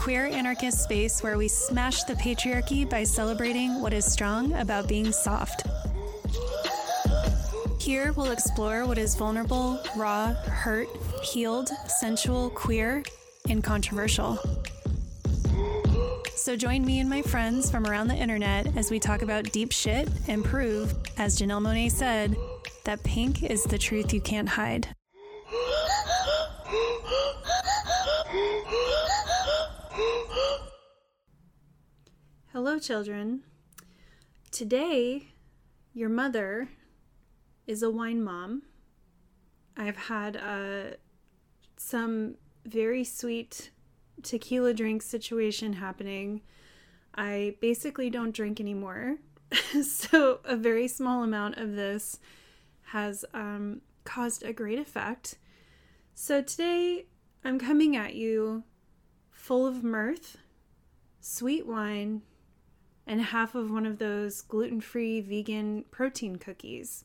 queer anarchist space where we smash the patriarchy by celebrating what is strong about being soft. Here we'll explore what is vulnerable, raw, hurt, healed, sensual, queer, and controversial. So join me and my friends from around the internet as we talk about deep shit and prove, as Janelle Monáe said, that pink is the truth you can't hide. Hello, children. Today, your mother is a wine mom. I've had some very sweet tequila drink situation happening. I basically don't drink anymore. So a very small amount of this has caused a great effect. So today I'm coming at you full of mirth, sweet wine, and half of one of those gluten-free vegan protein cookies.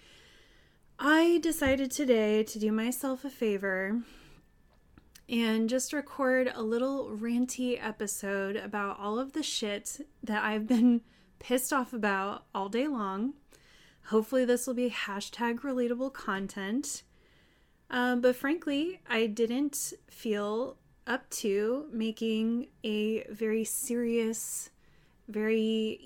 I decided today to do myself a favor and just record a little ranty episode about all of the shit that I've been pissed off about all day long. Hopefully this will be hashtag relatable content. But frankly, I didn't feel up to making a very serious, very,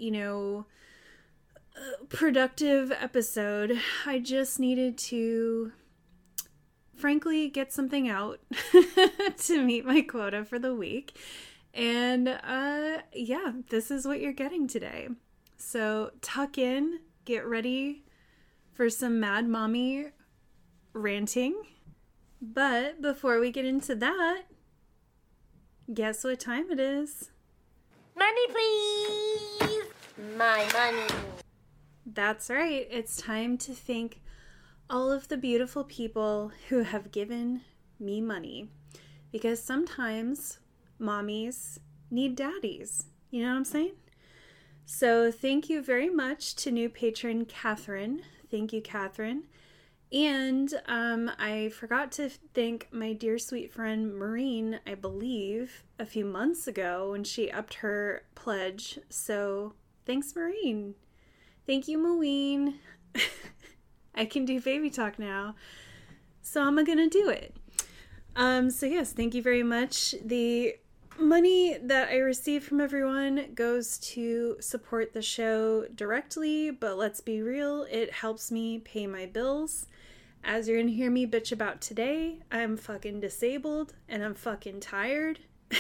productive episode. I just needed to frankly get something out to meet my quota for the week. And this is what you're getting today. So tuck in, get ready for some Mad Mommy ranting. But before we get into that, guess what time it is? Money, please! My money. That's right. It's time to thank all of the beautiful people who have given me money. Because sometimes mommies need daddies. You know what I'm saying? So thank you very much to new patron Catherine. Thank you, Catherine. And I forgot to thank my dear sweet friend Maureen, I believe, a few months ago when she upped her pledge. So thanks, Maureen. Thank you, Maureen. I can do baby talk now. So I'm going to do it. So yes, thank you very much. The money that I receive from everyone goes to support the show directly, but let's be real, it helps me pay my bills. As you're gonna hear me bitch about today, I'm fucking disabled and I'm fucking tired.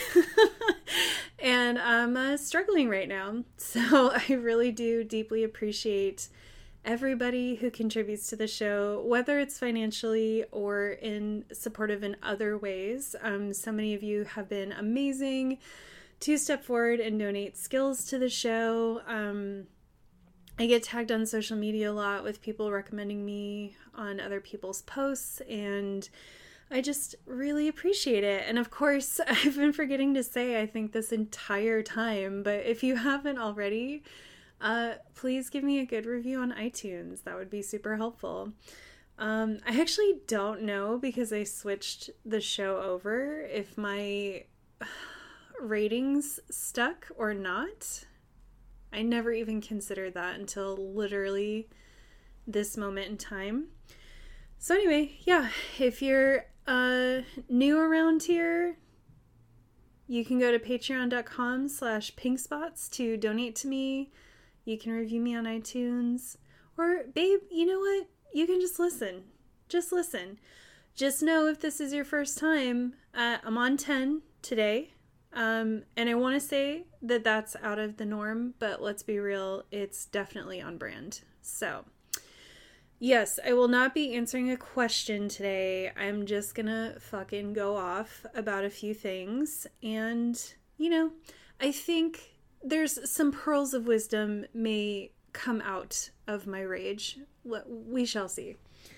And I'm struggling right now. So I really do deeply appreciate everybody who contributes to the show, whether it's financially or in supportive in other ways. So many of you have been amazing to step forward and donate skills to the show. I get tagged on social media a lot with people recommending me on other people's posts, and I just really appreciate it. And of course, I've been forgetting to say, I think this entire time, but if you haven't already, please give me a good review on iTunes. That would be super helpful. I actually don't know, because I switched the show over, if my ratings stuck or not. I never even considered that until literally this moment in time. So anyway, yeah, if you're new around here, you can go to patreon.com/pinkspots to donate to me. You can review me on iTunes. Or, babe, you know what? You can just listen. Just listen. Just know, if this is your first time, I'm on 10 today. And I want to say that that's out of the norm, but let's be real, it's definitely on brand. So, yes, I will not be answering a question today. I'm just gonna fucking go off about a few things. And, I think there's some pearls of wisdom may come out of my rage. We shall see.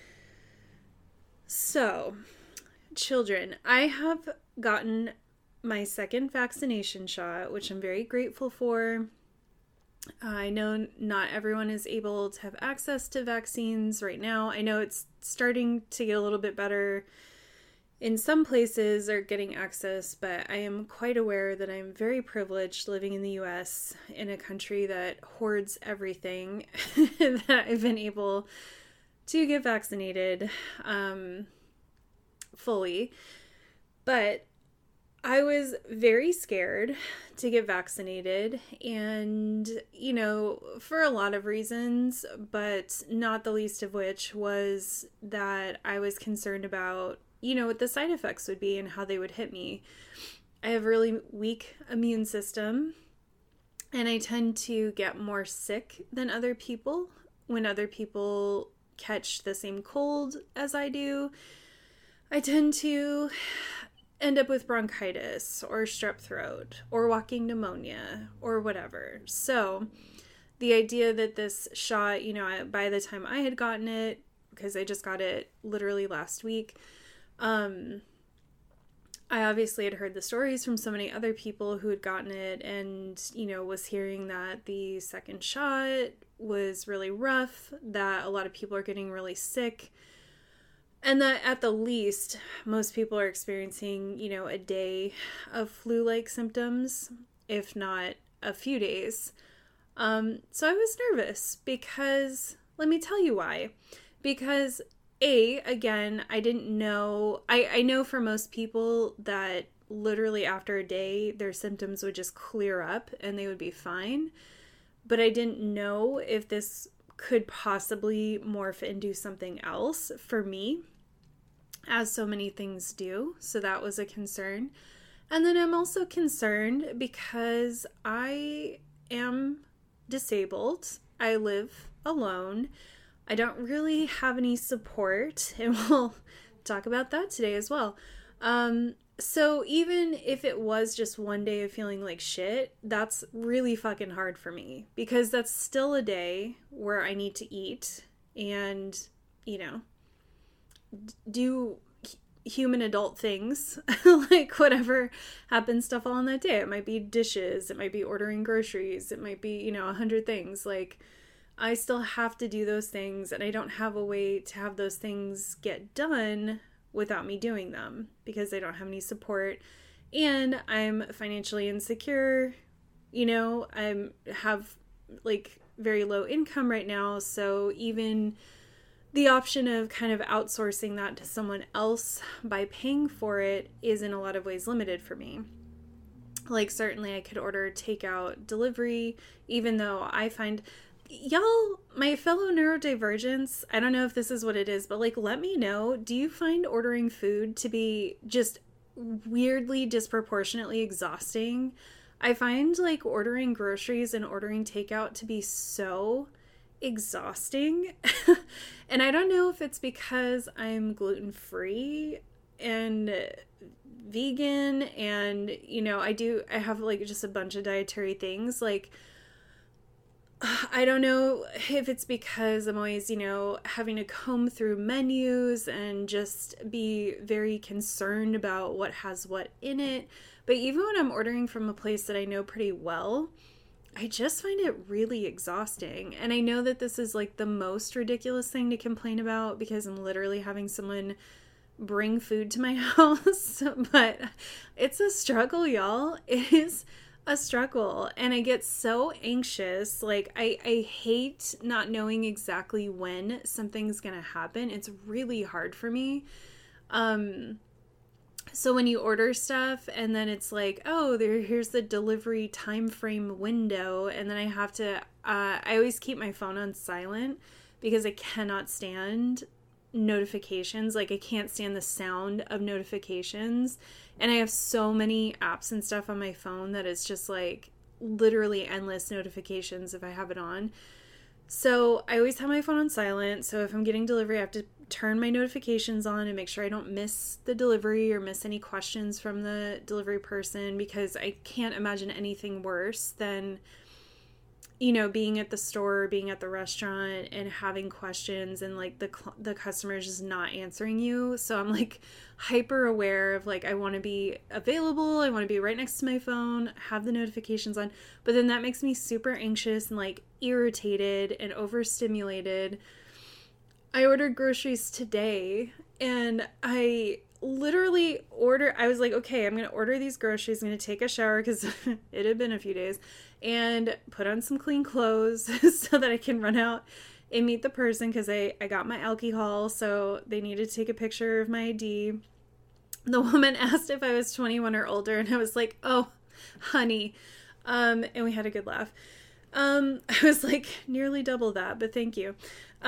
So, children, I have gotten my second vaccination shot, which I'm very grateful for. I know not everyone is able to have access to vaccines right now. I know it's starting to get a little bit better in some places are getting access, but I am quite aware that I'm very privileged living in the US, in a country that hoards everything, that I've been able to get vaccinated fully. But I was very scared to get vaccinated, and, for a lot of reasons, but not the least of which was that I was concerned about, what the side effects would be and how they would hit me. I have a really weak immune system, and I tend to get more sick than other people when other people catch the same cold as I do. I tend to end up with bronchitis or strep throat or walking pneumonia or whatever. So the idea that this shot, by the time I had gotten it, because I just got it literally last week, I obviously had heard the stories from so many other people who had gotten it, and, was hearing that the second shot was really rough, that a lot of people are getting really sick, and that at the least, most people are experiencing, a day of flu-like symptoms, if not a few days. So I was nervous because, let me tell you why. Because again, I didn't know, I know for most people that literally after a day, their symptoms would just clear up and they would be fine. But I didn't know if this could possibly morph into something else for me, as so many things do. So that was a concern. And then I'm also concerned because I am disabled. I live alone. I don't really have any support, and we'll talk about that today as well. So even if it was just one day of feeling like shit, that's really fucking hard for me, because that's still a day where I need to eat and, do human adult things, like whatever happens to fall on that day. It might be dishes, it might be ordering groceries, it might be, 100 things. Like, I still have to do those things, and I don't have a way to have those things get done without me doing them, because I don't have any support, and I'm financially insecure. I have like very low income right now, so even the option of kind of outsourcing that to someone else by paying for it is in a lot of ways limited for me. Like, certainly I could order takeout delivery, even though I find, y'all, my fellow neurodivergents, I don't know if this is what it is, but like, let me know, do you find ordering food to be just weirdly disproportionately exhausting? I find like ordering groceries and ordering takeout to be so exhausting. And I don't know if it's because I'm gluten-free and vegan, and I have like just a bunch of dietary things. Like, I don't know if it's because I'm always, having to comb through menus and just be very concerned about what has what in it. But even when I'm ordering from a place that I know pretty well, I just find it really exhausting. And I know that this is like the most ridiculous thing to complain about, because I'm literally having someone bring food to my house, but it's a struggle, y'all. It is a struggle, and I get so anxious. Like, I hate not knowing exactly when something's gonna happen. It's really hard for me. So when you order stuff and then it's like, oh, here's the delivery time frame window, and then I have to, I always keep my phone on silent because I cannot stand notifications. Like, I can't stand the sound of notifications, and I have so many apps and stuff on my phone that it's just like literally endless notifications if I have it on. So I always have my phone on silent. So if I'm getting delivery, I have to turn my notifications on and make sure I don't miss the delivery or miss any questions from the delivery person, because I can't imagine anything worse than, being at the store, being at the restaurant and having questions and like the customer's just not answering you. So I'm like hyper aware of like, I want to be available. I want to be right next to my phone, have the notifications on, but then that makes me super anxious and like irritated and overstimulated. I ordered groceries today, and I literally I was like, okay, I'm going to order these groceries. I'm going to take a shower because it had been a few days and put on some clean clothes so that I can run out and meet the person because I got my alcohol. So they needed to take a picture of my ID. The woman asked if I was 21 or older and I was like, oh, honey. And we had a good laugh. I was like nearly double that, but thank you.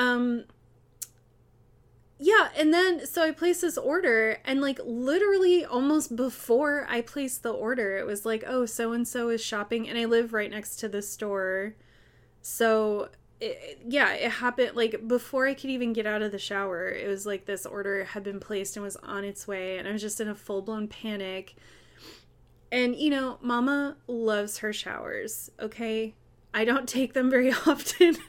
Yeah, and then, so I placed this order, and, like, literally almost before I placed the order, it was like, oh, so-and-so is shopping, and I live right next to the store, so, it happened, like, before I could even get out of the shower, it was like this order had been placed and was on its way, and I was just in a full-blown panic, and, you know, Mama loves her showers, okay? I don't take them very often.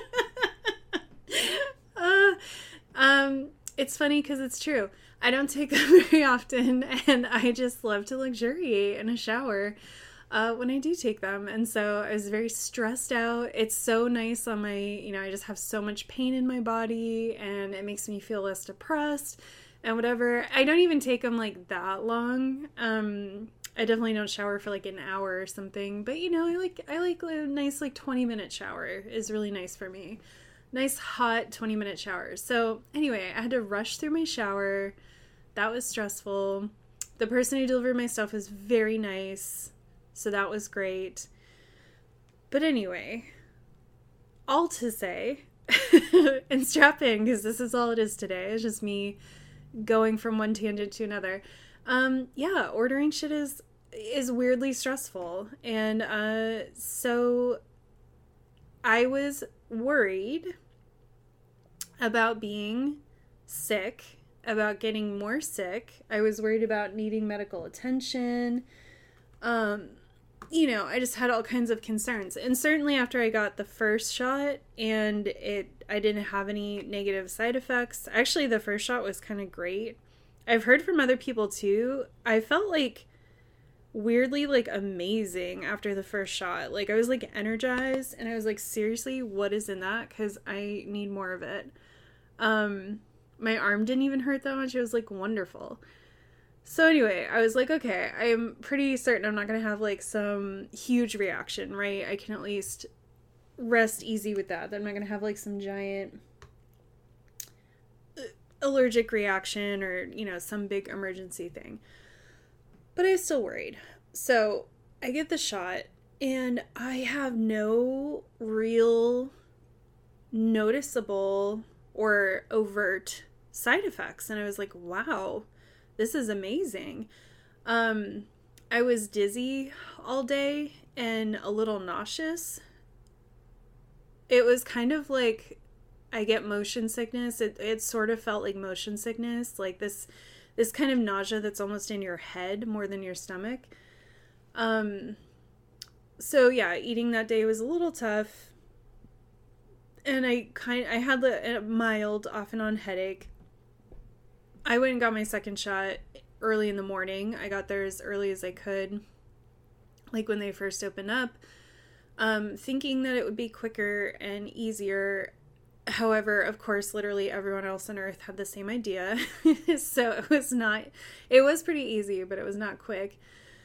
It's funny because it's true. I don't take them very often, and I just love to luxuriate in a shower when I do take them. And so I was very stressed out. It's so nice on my, I just have so much pain in my body, and it makes me feel less depressed and whatever. I don't even take them like that long. I definitely don't shower for like an hour or something, but I like a nice like 20-minute shower is really nice for me. Nice hot 20-minute shower. So anyway, I had to rush through my shower. That was stressful. The person who delivered my stuff was very nice, so that was great. But anyway, all to say, and strap in because this is all it is today. It's just me going from one tangent to another. Ordering shit is weirdly stressful, and so I was worried about being sick, about getting more sick. I was worried about needing medical attention. I just had all kinds of concerns. And certainly after I got the first shot and I didn't have any negative side effects. Actually, the first shot was kind of great. I've heard from other people too. I felt like weirdly like amazing after the first shot. Like I was like energized and I was like, seriously, what is in that? Because I need more of it. My arm didn't even hurt that much. It was like wonderful. So anyway, I was like, okay, I'm pretty certain I'm not going to have like some huge reaction, right? I can at least rest easy with that. I'm not going to have like some giant allergic reaction or, some big emergency thing. But I was still worried. So I get the shot and I have no real noticeable or overt side effects. And I was like, wow, this is amazing. I was dizzy all day and a little nauseous. It was kind of like I get motion sickness. It sort of felt like motion sickness, like this kind of nausea that's almost in your head more than your stomach. So yeah, eating that day was a little tough. And I had a mild off and on headache. I went and got my second shot early in the morning. I got there as early as I could, like when they first opened up, thinking that it would be quicker and easier. However, of course, literally everyone else on earth had the same idea. So it was pretty easy, but it was not quick.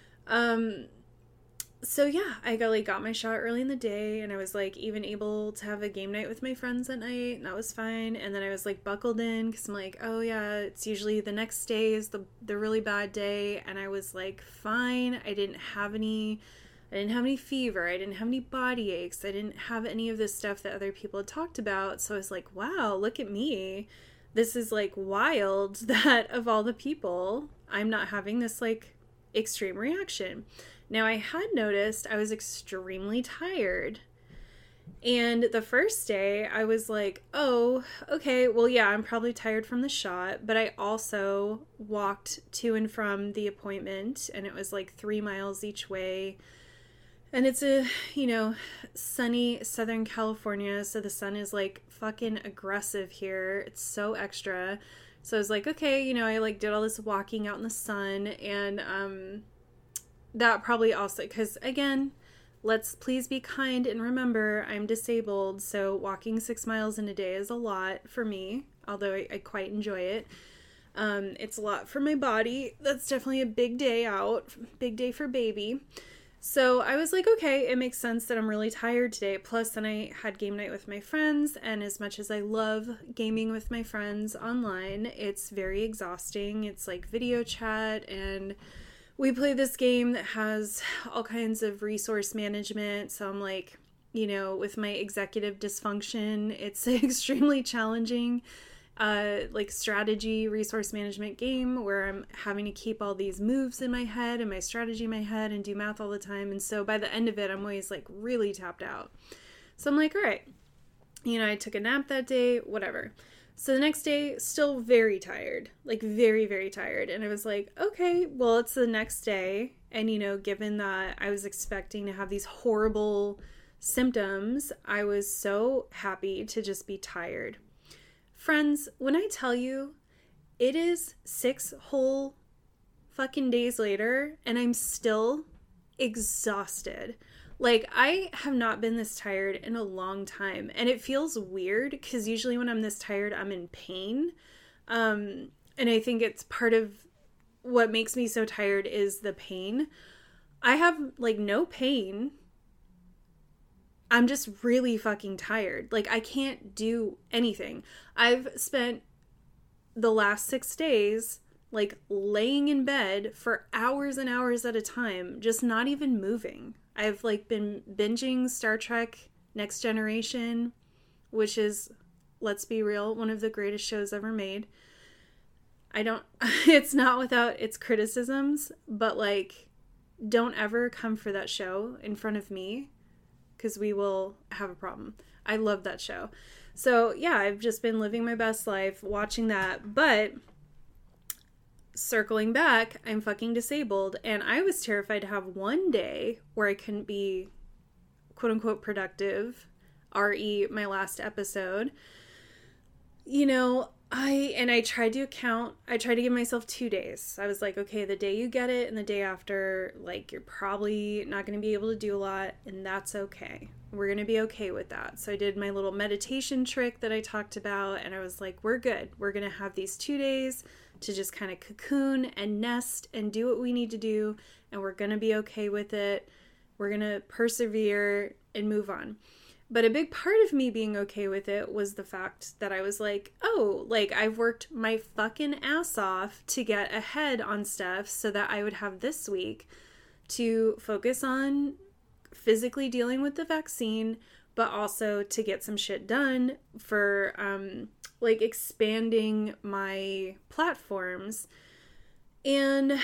So yeah, I got my shot early in the day and I was like even able to have a game night with my friends at night and that was fine. And then I was like buckled in because I'm like, oh yeah, it's usually the next day is the really bad day. And I was like, fine. I didn't have any fever. I didn't have any body aches. I didn't have any of this stuff that other people had talked about. So I was like, wow, look at me. This is like wild that of all the people, I'm not having this like extreme reaction. Now I had noticed I was extremely tired. And the first day I was like, oh, okay, well, yeah, I'm probably tired from the shot, but I also walked to and from the appointment and it was like 3 miles each way. And it's a, sunny Southern California, so the sun is like fucking aggressive here. It's so extra. So I was like, okay, I like did all this walking out in the sun and that probably also, because again, let's please be kind and remember I'm disabled, so walking 6 miles in a day is a lot for me, although I quite enjoy it. It's a lot for my body. That's definitely a big day out, big day for baby. So I was like, okay, it makes sense that I'm really tired today. Plus, then I had game night with my friends, and as much as I love gaming with my friends online, it's very exhausting. It's like video chat, and we play this game that has all kinds of resource management. So I'm like, with my executive dysfunction, it's extremely challenging. Like strategy resource management game where I'm having to keep all these moves in my head and my strategy in my head and do math all the time. And so by the end of it, I'm always like really tapped out. So I'm like, all right, I took a nap that day, whatever. So the next day, still very tired, like very, very tired. And I was like, okay, well, it's the next day. And, given that I was expecting to have these horrible symptoms, I was so happy to just be tired. Friends, when I tell you it is 6 whole fucking days later and I'm still exhausted. Like, I have not been this tired in a long time, and it feels weird because usually when I'm this tired, I'm in pain. And I think it's part of what makes me so tired is the pain. I have like no pain. I'm just really fucking tired. Like, I can't do anything. I've spent the last 6 days, like, laying in bed for hours and hours at a time, just not even moving. I've, like, been binging Star Trek Next Generation, which is, let's be real, one of the greatest shows ever made. It's not without its criticisms, but, like, don't ever come for that show in front of me, because we will have a problem. I love that show. So yeah, I've just been living my best life watching that. But circling back, I'm fucking disabled. And I was terrified to have one day where I couldn't be quote unquote productive. R.E. my last episode. I tried to give myself 2 days. I was like, okay, the day you get it and the day after, like, you're probably not going to be able to do a lot, and that's okay. We're going to be okay with that. So I did my little meditation trick that I talked about, and I was like, we're good. We're going to have these 2 days to just kind of cocoon and nest and do what we need to do, and we're going to be okay with it. We're going to persevere and move on. But a big part of me being okay with it was the fact that I was like, oh, like, I've worked my fucking ass off to get ahead on stuff so that I would have this week to focus on physically dealing with the vaccine, but also to get some shit done for, like, expanding my platforms. And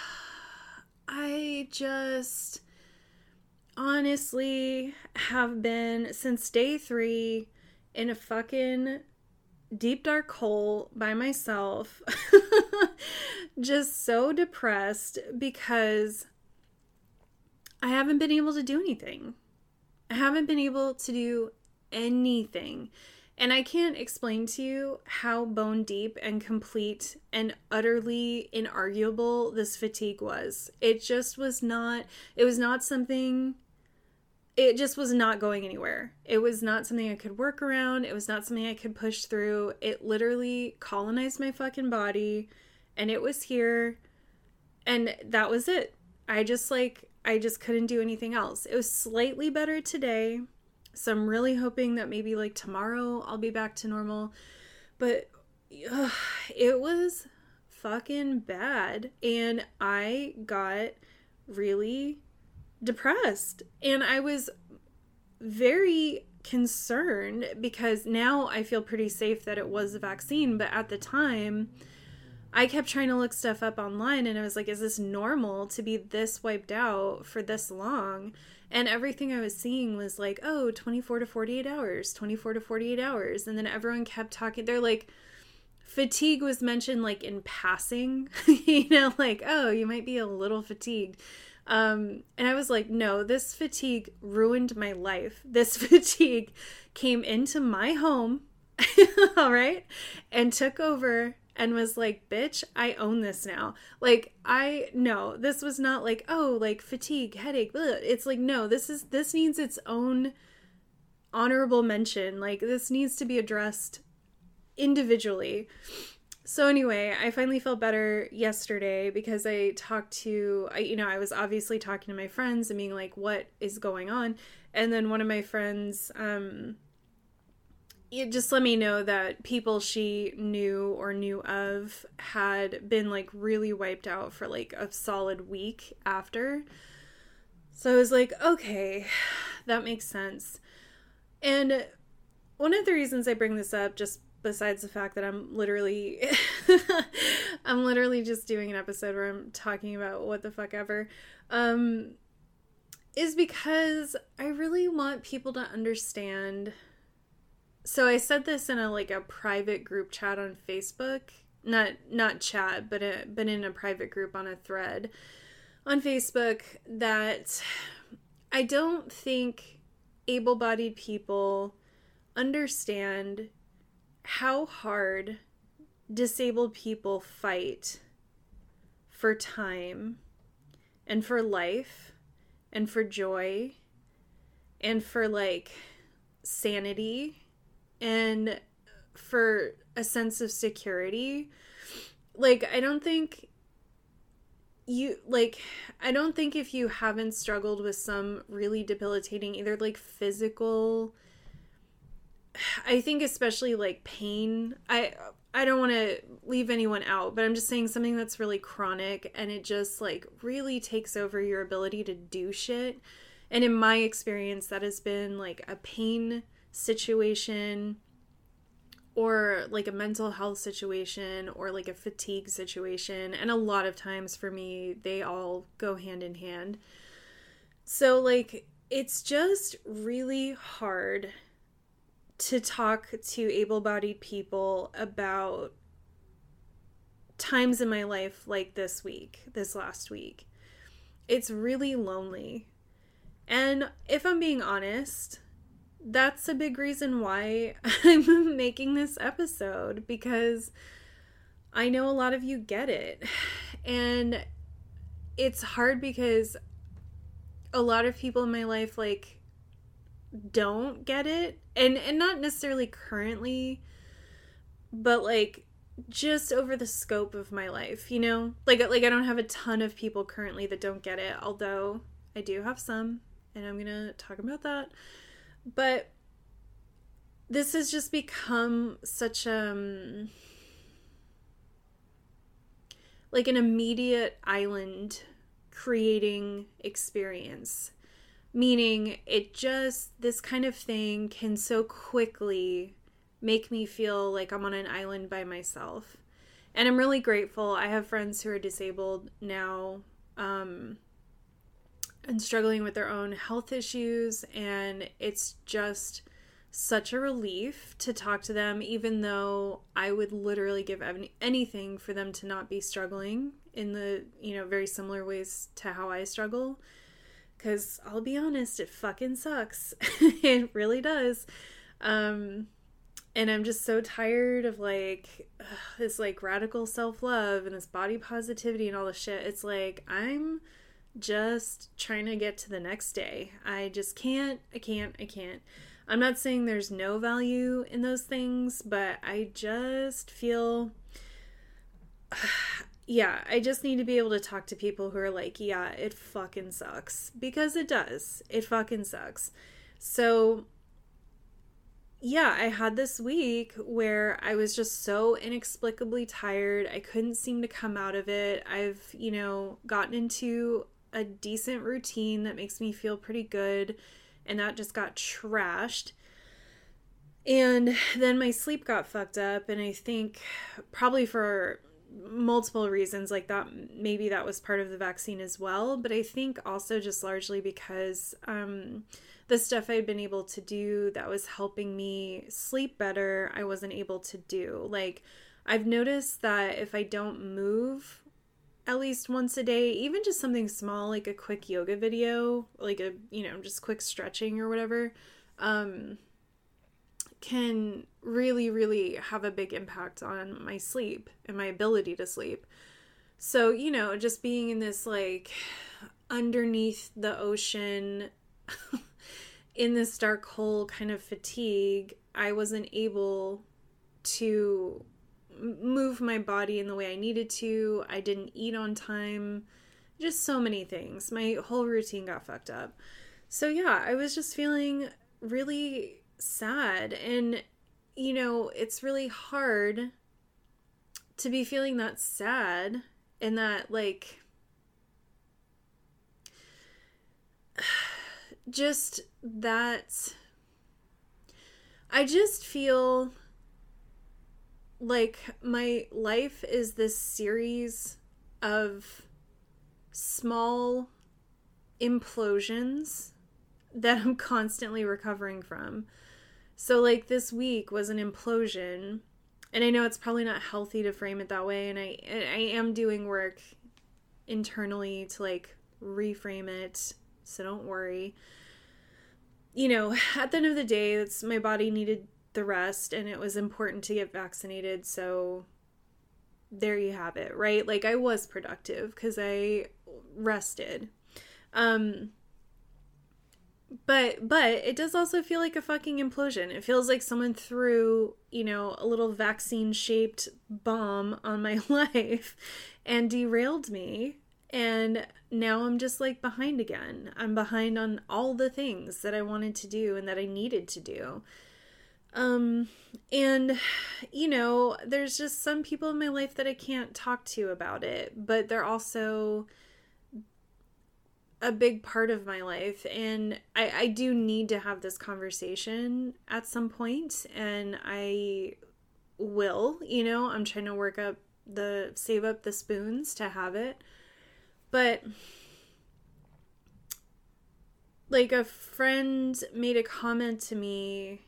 I just honestly have been since day 3 in a fucking deep dark hole by myself, just so depressed because I haven't been able to do anything. I haven't been able to do anything. And I can't explain to you how bone deep and complete and utterly inarguable this fatigue was. It just was not, it was not something, it just was not going anywhere. It was not something I could work around. It was not something I could push through. It literally colonized my fucking body, and it was here, and that was it. I just couldn't do anything else. It was slightly better today. So I'm really hoping that maybe like tomorrow I'll be back to normal. But it was fucking bad. And I got really depressed. And I was very concerned because now I feel pretty safe that it was a vaccine. But at the time, I kept trying to look stuff up online and I was like, is this normal to be this wiped out for this long? And everything I was seeing was like, oh, 24 to 48 hours, 24 to 48 hours. And then everyone kept talking. They're like, fatigue was mentioned like in passing, like, oh, you might be a little fatigued. And I was like, no, this fatigue ruined my life. This fatigue came into my home, all right, and took over and was like, bitch, I own this now. Like, no, this was not like, oh, like fatigue, headache. Ugh. It's like, no, this needs its own honorable mention. Like, this needs to be addressed individually. So anyway, I finally felt better yesterday because I was obviously talking to my friends and being like, what is going on? And then one of my friends, it just let me know that people she knew or knew of had been like really wiped out for like a solid week after. So I was like, okay, that makes sense. And one of the reasons I bring this up, just besides the fact that I'm literally just doing an episode where I'm talking about what the fuck ever, is because I really want people to understand. So I said this in a private group chat on Facebook, not chat, but in a private group on a thread on Facebook, that I don't think able-bodied people understand how hard disabled people fight for time and for life and for joy and for like sanity and for a sense of security. Like, I don't think if you haven't struggled with some really debilitating, either like physical, I think especially like pain, I don't want to leave anyone out, but I'm just saying something that's really chronic and it just like really takes over your ability to do shit. And in my experience, that has been like a pain situation or like a mental health situation or like a fatigue situation. And a lot of times for me, they all go hand in hand. So like, it's just really hard to talk to able-bodied people about times in my life like this last week. It's really lonely. And if I'm being honest, that's a big reason why I'm making this episode, because I know a lot of you get it. And it's hard because a lot of people in my life like don't get it, and not necessarily currently, but like just over the scope of my life, you know, like I don't have a ton of people currently that don't get it, although I do have some, and I'm gonna talk about that. But this has just become such like an immediate island creating experience. Meaning this kind of thing can so quickly make me feel like I'm on an island by myself. And I'm really grateful. I have friends who are disabled now, and struggling with their own health issues. And it's just such a relief to talk to them, even though I would literally give anything for them to not be struggling in the, very similar ways to how I struggle. Because I'll be honest, it fucking sucks. It really does. And I'm just so tired of this radical self-love and this body positivity and all this shit. It's like, I'm just trying to get to the next day. I just can't. I can't. I'm not saying there's no value in those things, but I just feel... yeah, I just need to be able to talk to people who are like, yeah, it fucking sucks. Because it does. It fucking sucks. So, yeah, I had this week where I was just so inexplicably tired. I couldn't seem to come out of it. I've, gotten into a decent routine that makes me feel pretty good. And that just got trashed. And then my sleep got fucked up. And I think probably for multiple reasons, like that, maybe that was part of the vaccine as well, but I think also just largely because the stuff I'd been able to do that was helping me sleep better, I wasn't able to do. Like, I've noticed that if I don't move at least once a day, even just something small like a quick yoga video, like a just quick stretching or whatever, can really, really have a big impact on my sleep and my ability to sleep. So, just being in this underneath the ocean in this dark hole kind of fatigue, I wasn't able to move my body in the way I needed to. I didn't eat on time. Just so many things. My whole routine got fucked up. So yeah, I was just feeling really sad. And, you know, it's really hard to be feeling that sad and that, like, just that I just feel like my life is this series of small implosions that I'm constantly recovering from. So, like, this week was an implosion, and I know it's probably not healthy to frame it that way, and I am doing work internally to, like, reframe it, so don't worry. You know, at the end of the day, it's my body needed the rest, and it was important to get vaccinated, so there you have it, right? Like, I was productive because I rested. But it does also feel like a fucking implosion. It feels like someone threw, you know, a little vaccine-shaped bomb on my life and derailed me. And now I'm just, like, behind again. I'm behind on all the things that I wanted to do and that I needed to do. And, you know, there's just some people in my life that I can't talk to about it, but they're also a big part of my life, and I do need to have this conversation at some point, and I will, you know, I'm trying to save up the spoons to have it, but, like, a friend made a comment to me,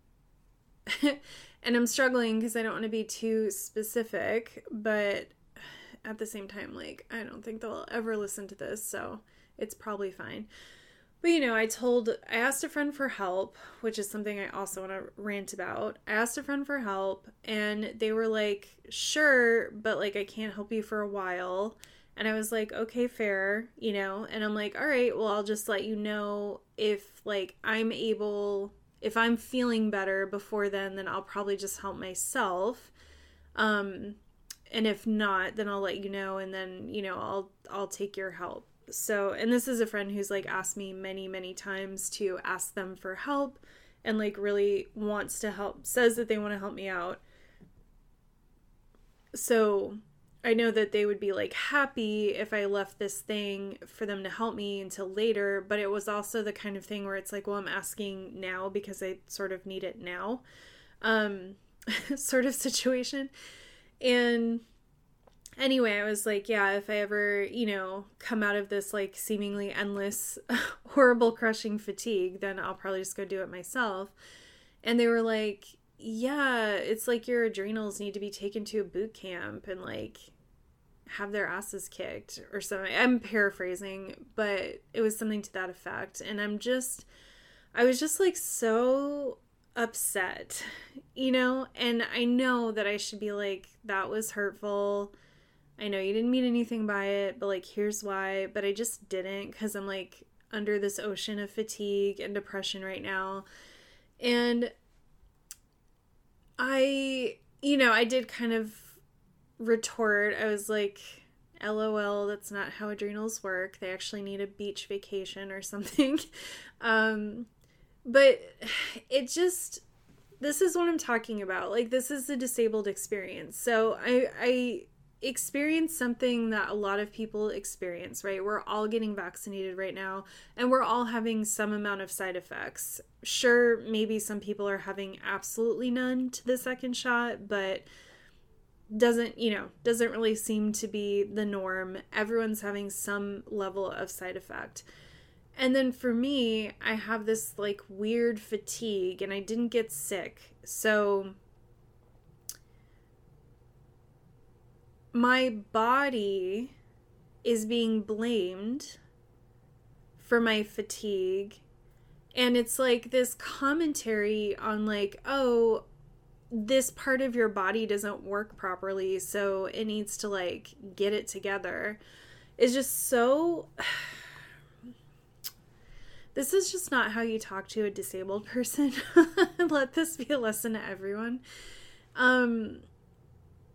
and I'm struggling because I don't want to be too specific, but at the same time, like, I don't think they'll ever listen to this, so it's probably fine. But, you know, I asked a friend for help, which is something I also want to rant about. I asked a friend for help, and they were like, sure, but, like, I can't help you for a while. And I was like, okay, fair, you know, and I'm like, all right, well, I'll just let you know if, like, if I'm feeling better before then I'll probably just help myself. And if not, then I'll let you know, and then, you know, I'll take your help. So, and this is a friend who's, like, asked me many, many times to ask them for help and, like, really wants to help, says that they want to help me out. So I know that they would be, like, happy if I left this thing for them to help me until later, but it was also the kind of thing where it's like, well, I'm asking now because I sort of need it now, sort of situation. And anyway, I was like, yeah, if I ever, you know, come out of this, like, seemingly endless, horrible, crushing fatigue, then I'll probably just go do it myself. And they were like, yeah, it's like your adrenals need to be taken to a boot camp and, like, have their asses kicked or something. I'm paraphrasing, but it was something to that effect. And I was just, like, so upset, you know? And I know that I should be like, that was hurtful. I know you didn't mean anything by it, but, like, here's why. But I just didn't, because I'm, like, under this ocean of fatigue and depression right now. And I did kind of retort. I was like, LOL, that's not how adrenals work. They actually need a beach vacation or something. But this is what I'm talking about. Like, this is the disabled experience. So I experienced something that a lot of people experience, right? We're all getting vaccinated right now, and we're all having some amount of side effects. Sure, maybe some people are having absolutely none to the second shot, but doesn't really seem to be the norm. Everyone's having some level of side effect. And then for me, I have this, like, weird fatigue, and I didn't get sick. So my body is being blamed for my fatigue. And it's like this commentary on, like, oh, this part of your body doesn't work properly, so it needs to, like, get it together. It's just so... This is just not how you talk to a disabled person. Let this be a lesson to everyone.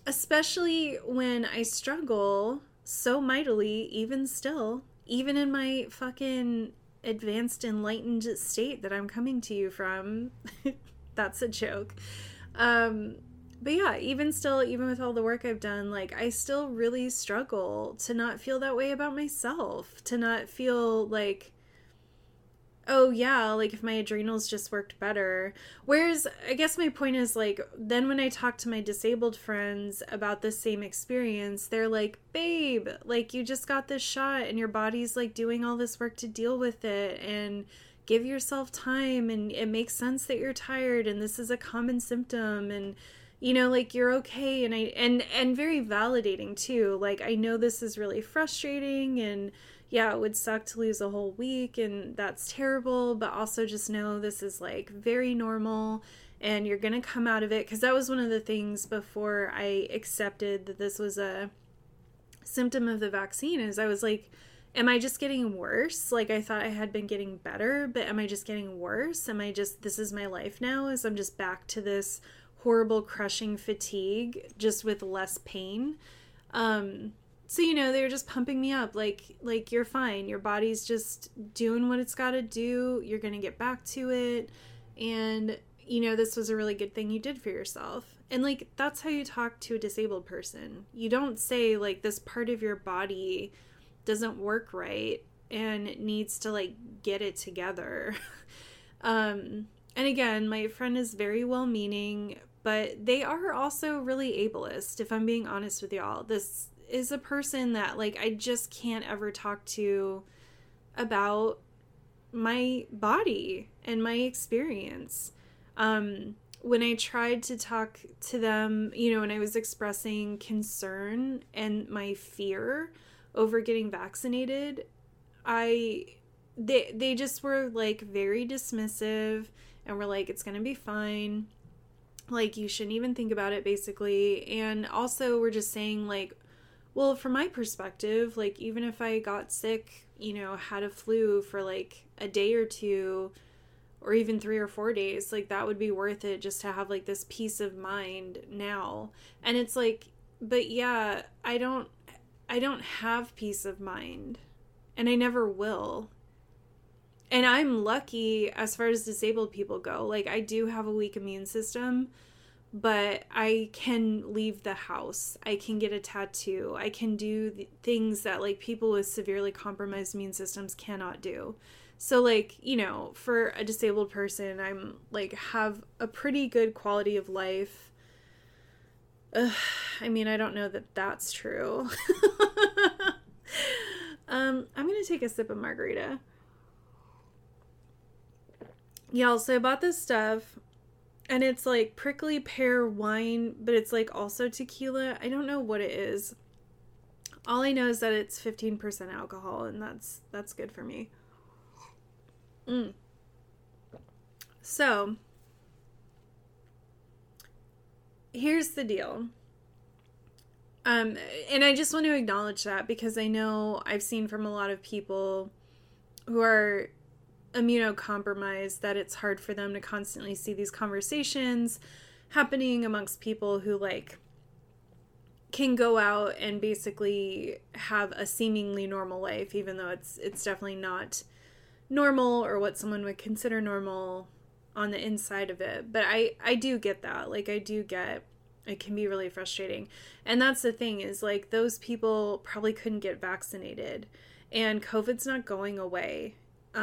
especially when I struggle so mightily, even still, even in my fucking advanced, enlightened state that I'm coming to you from. That's a joke. But yeah, even still, even with all the work I've done, like, I still really struggle to not feel that way about myself, to not feel like, oh yeah, like if my adrenals just worked better. Whereas I guess my point is, like, then when I talk to my disabled friends about this same experience, they're like, babe, like, you just got this shot and your body's like doing all this work to deal with it, and give yourself time, and it makes sense that you're tired, and this is a common symptom, and like, you're okay. And and very validating too. Like, I know this is really frustrating, and yeah, it would suck to lose a whole week, and that's terrible, but also just know this is like very normal, and you're gonna come out of it. Because that was one of the things before I accepted that this was a symptom of the vaccine, is I was like, am I just getting worse? Like, I thought I had been getting better, but am I just getting worse? This is my life now, is I'm just back to this horrible crushing fatigue, just with less pain. So, they were just pumping me up, like, you're fine. Your body's just doing what it's got to do. You're going to get back to it. And, this was a really good thing you did for yourself. And, like, that's how you talk to a disabled person. You don't say, like, this part of your body doesn't work right and needs to, like, get it together. And again, my friend is very well-meaning, but they are also really ableist, if I'm being honest with y'all. This is a person that, like, I just can't ever talk to about my body and my experience. When I tried to talk to them, when I was expressing concern and my fear over getting vaccinated, they just were, like, very dismissive, and were like, it's gonna be fine. Like, you shouldn't even think about it, basically. And also we're just saying, like, well, from my perspective, like, even if I got sick, had a flu for, like, a day or two, or even 3 or 4 days, like, that would be worth it just to have, like, this peace of mind now. And it's like, but yeah, I don't have peace of mind, and I never will. And I'm lucky as far as disabled people go. Like, I do have a weak immune system, but I can leave the house. I can get a tattoo. I can do things that, like, people with severely compromised immune systems cannot do. So, like, for a disabled person, I'm, like, have a pretty good quality of life. I mean, I don't know that that's true. I'm going to take a sip of margarita. Y'all, so I bought this stuff, and it's like prickly pear wine, but it's like also tequila. I don't know what it is. All I know is that it's 15% alcohol, and that's good for me. So, here's the deal. And I just want to acknowledge that, because I know I've seen from a lot of people who are immunocompromised that it's hard for them to constantly see these conversations happening amongst people who, like, can go out and basically have a seemingly normal life, even though it's definitely not normal, or what someone would consider normal on the inside of it. But I do get that. Like, I do get it can be really frustrating. And that's the thing, is, like, those people probably couldn't get vaccinated, and COVID's not going away.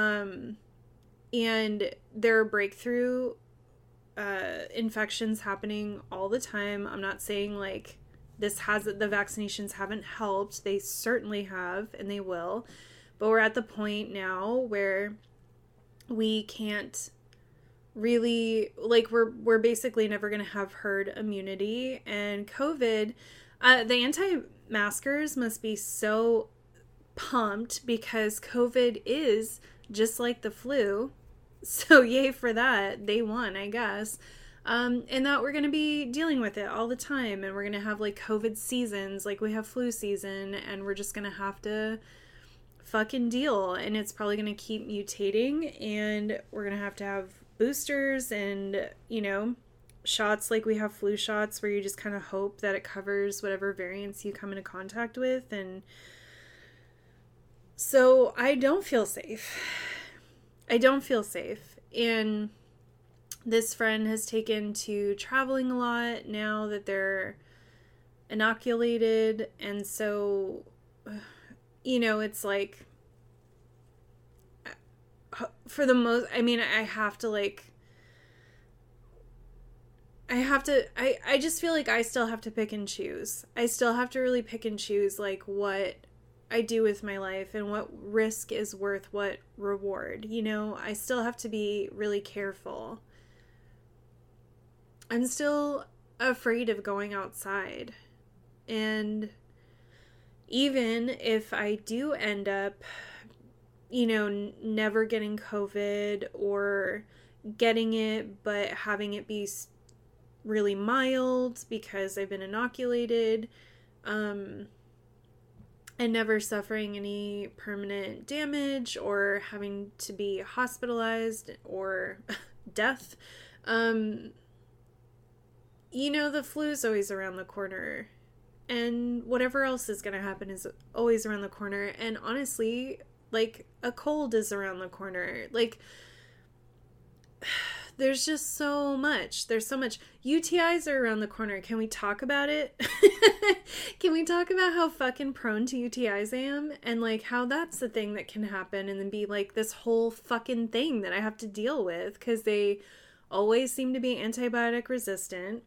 And there are breakthrough infections happening all the time. I'm not saying, like, the vaccinations haven't helped. They certainly have, and they will. But we're at the point now where we can't really, like, we're basically never going to have herd immunity. And COVID, the anti-maskers must be so pumped, because COVID is just like the flu. So yay for that. They won, I guess. And that we're going to be dealing with it all the time. And we're going to have, like, COVID seasons, like we have flu season. And we're just going to have to fucking deal. And it's probably going to keep mutating. And we're going to have boosters and, shots like we have flu shots where you just kind of hope that it covers whatever variants you come into contact with. And so I don't feel safe. And this friend has taken to traveling a lot now that they're inoculated. And so, it's like, for the most, I mean, I just feel like I still have to pick and choose. I still have to really pick and choose, like, what I do with my life and what risk is worth what reward. I still have to be really careful. I'm still afraid of going outside. And even if I do end up, never getting COVID or getting it, but having it be really mild because I've been inoculated, and never suffering any permanent damage or having to be hospitalized or death, the flu is always around the corner, and whatever else is going to happen is always around the corner. And honestly, like, a cold is around the corner. Like, there's just so much. There's so much. UTIs are around the corner. Can we talk about it? Can we talk about how fucking prone to UTIs I am? And, like, how that's the thing that can happen and then be, like, this whole fucking thing that I have to deal with because they always seem to be antibiotic resistant.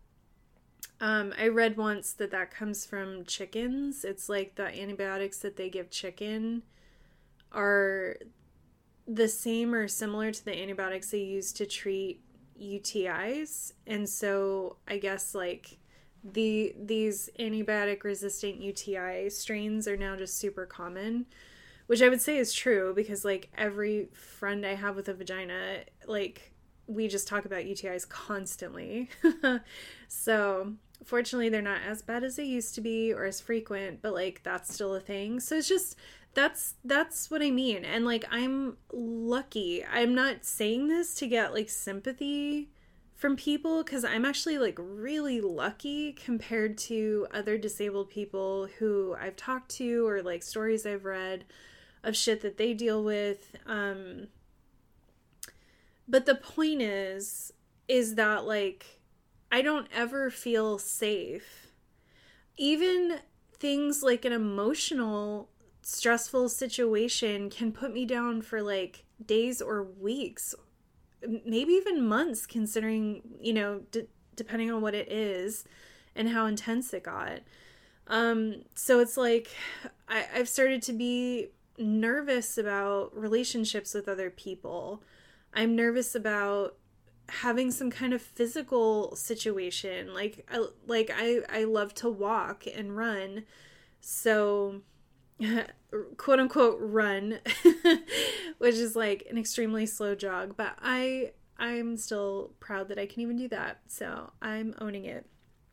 I read once that comes from chickens. It's like the antibiotics that they give chicken are the same or similar to the antibiotics they use to treat UTIs. And so I guess, like, these antibiotic resistant UTI strains are now just super common, which I would say is true because, like, every friend I have with a vagina, like, we just talk about UTIs constantly. So fortunately they're not as bad as they used to be or as frequent, but, like, that's still a thing. So it's just, that's what I mean. And, like, I'm lucky. I'm not saying this to get, like, sympathy from people, because I'm actually, like, really lucky compared to other disabled people who I've talked to or, like, stories I've read of shit that they deal with. But the point is that, like, I don't ever feel safe. Even things like an emotional, stressful situation can put me down for, like, days or weeks, maybe even months, considering, depending on what it is and how intense it got. So it's like, I've started to be nervous about relationships with other people. I'm nervous about having some kind of physical situation. I love to walk and run. So, quote unquote run, which is like an extremely slow jog, but I'm still proud that I can even do that. So I'm owning it.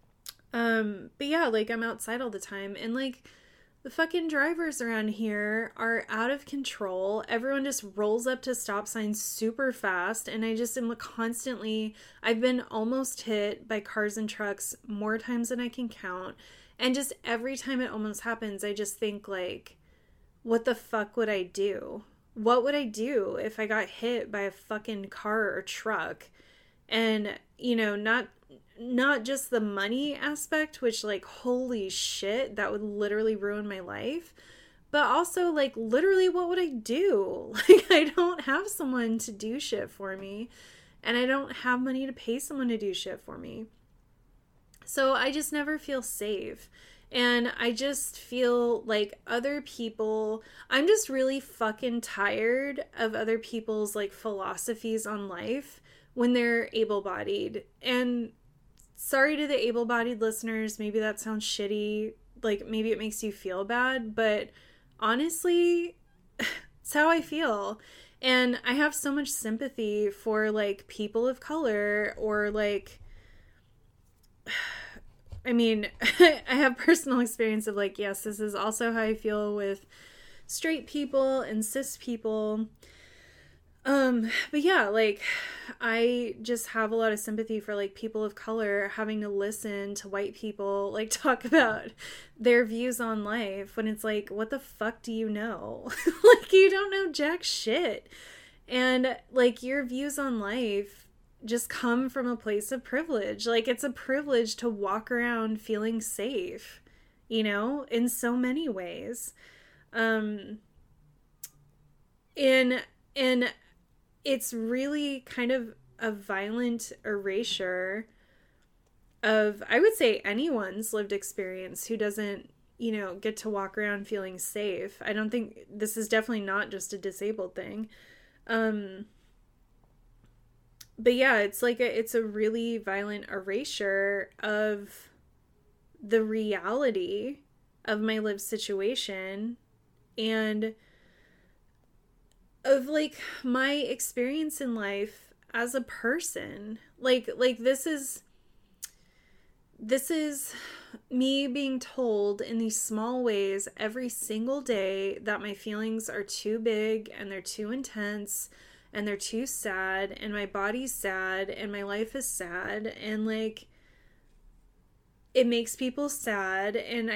But yeah, like, I'm outside all the time, and, like, the fucking drivers around here are out of control. Everyone just rolls up to stop signs super fast, and I just am constantly, I've been almost hit by cars and trucks more times than I can count. And just every time it almost happens, I just think, like, what the fuck would I do? What would I do if I got hit by a fucking car or truck? And, not just the money aspect, which, like, holy shit, that would literally ruin my life, but also, like, literally, what would I do? Like, I don't have someone to do shit for me, and I don't have money to pay someone to do shit for me. So I just never feel safe. And I just feel like other people, I'm just really fucking tired of other people's, like, philosophies on life when they're able-bodied. And sorry to the able-bodied listeners, maybe that sounds shitty, like, maybe it makes you feel bad, but honestly, it's how I feel. And I have so much sympathy for, like, people of color, or, like, I mean, I have personal experience of, like, yes, this is also how I feel with straight people and cis people. But yeah, like, I just have a lot of sympathy for, like, people of color having to listen to white people, like, talk about their views on life when it's like, what the fuck do you know? Like, you don't know jack shit. And, like, your views on life just come from a place of privilege. Like, it's a privilege to walk around feeling safe, you know, in so many ways. Um, and it's really kind of a violent erasure of, I would say, anyone's lived experience who doesn't, you know, get to walk around feeling safe. I don't think this is definitely not just a disabled thing. But yeah, it's like it's a really violent erasure of the reality of my lived situation and of like my experience in life as a person. Like this is me being told in these small ways every single day that my feelings are too big and they're too intense and they're too sad and my body's sad and my life is sad and like it makes people sad and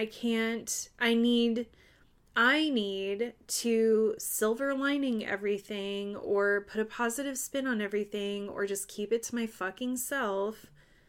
I need to silver lining everything or put a positive spin on everything or just keep it to my fucking self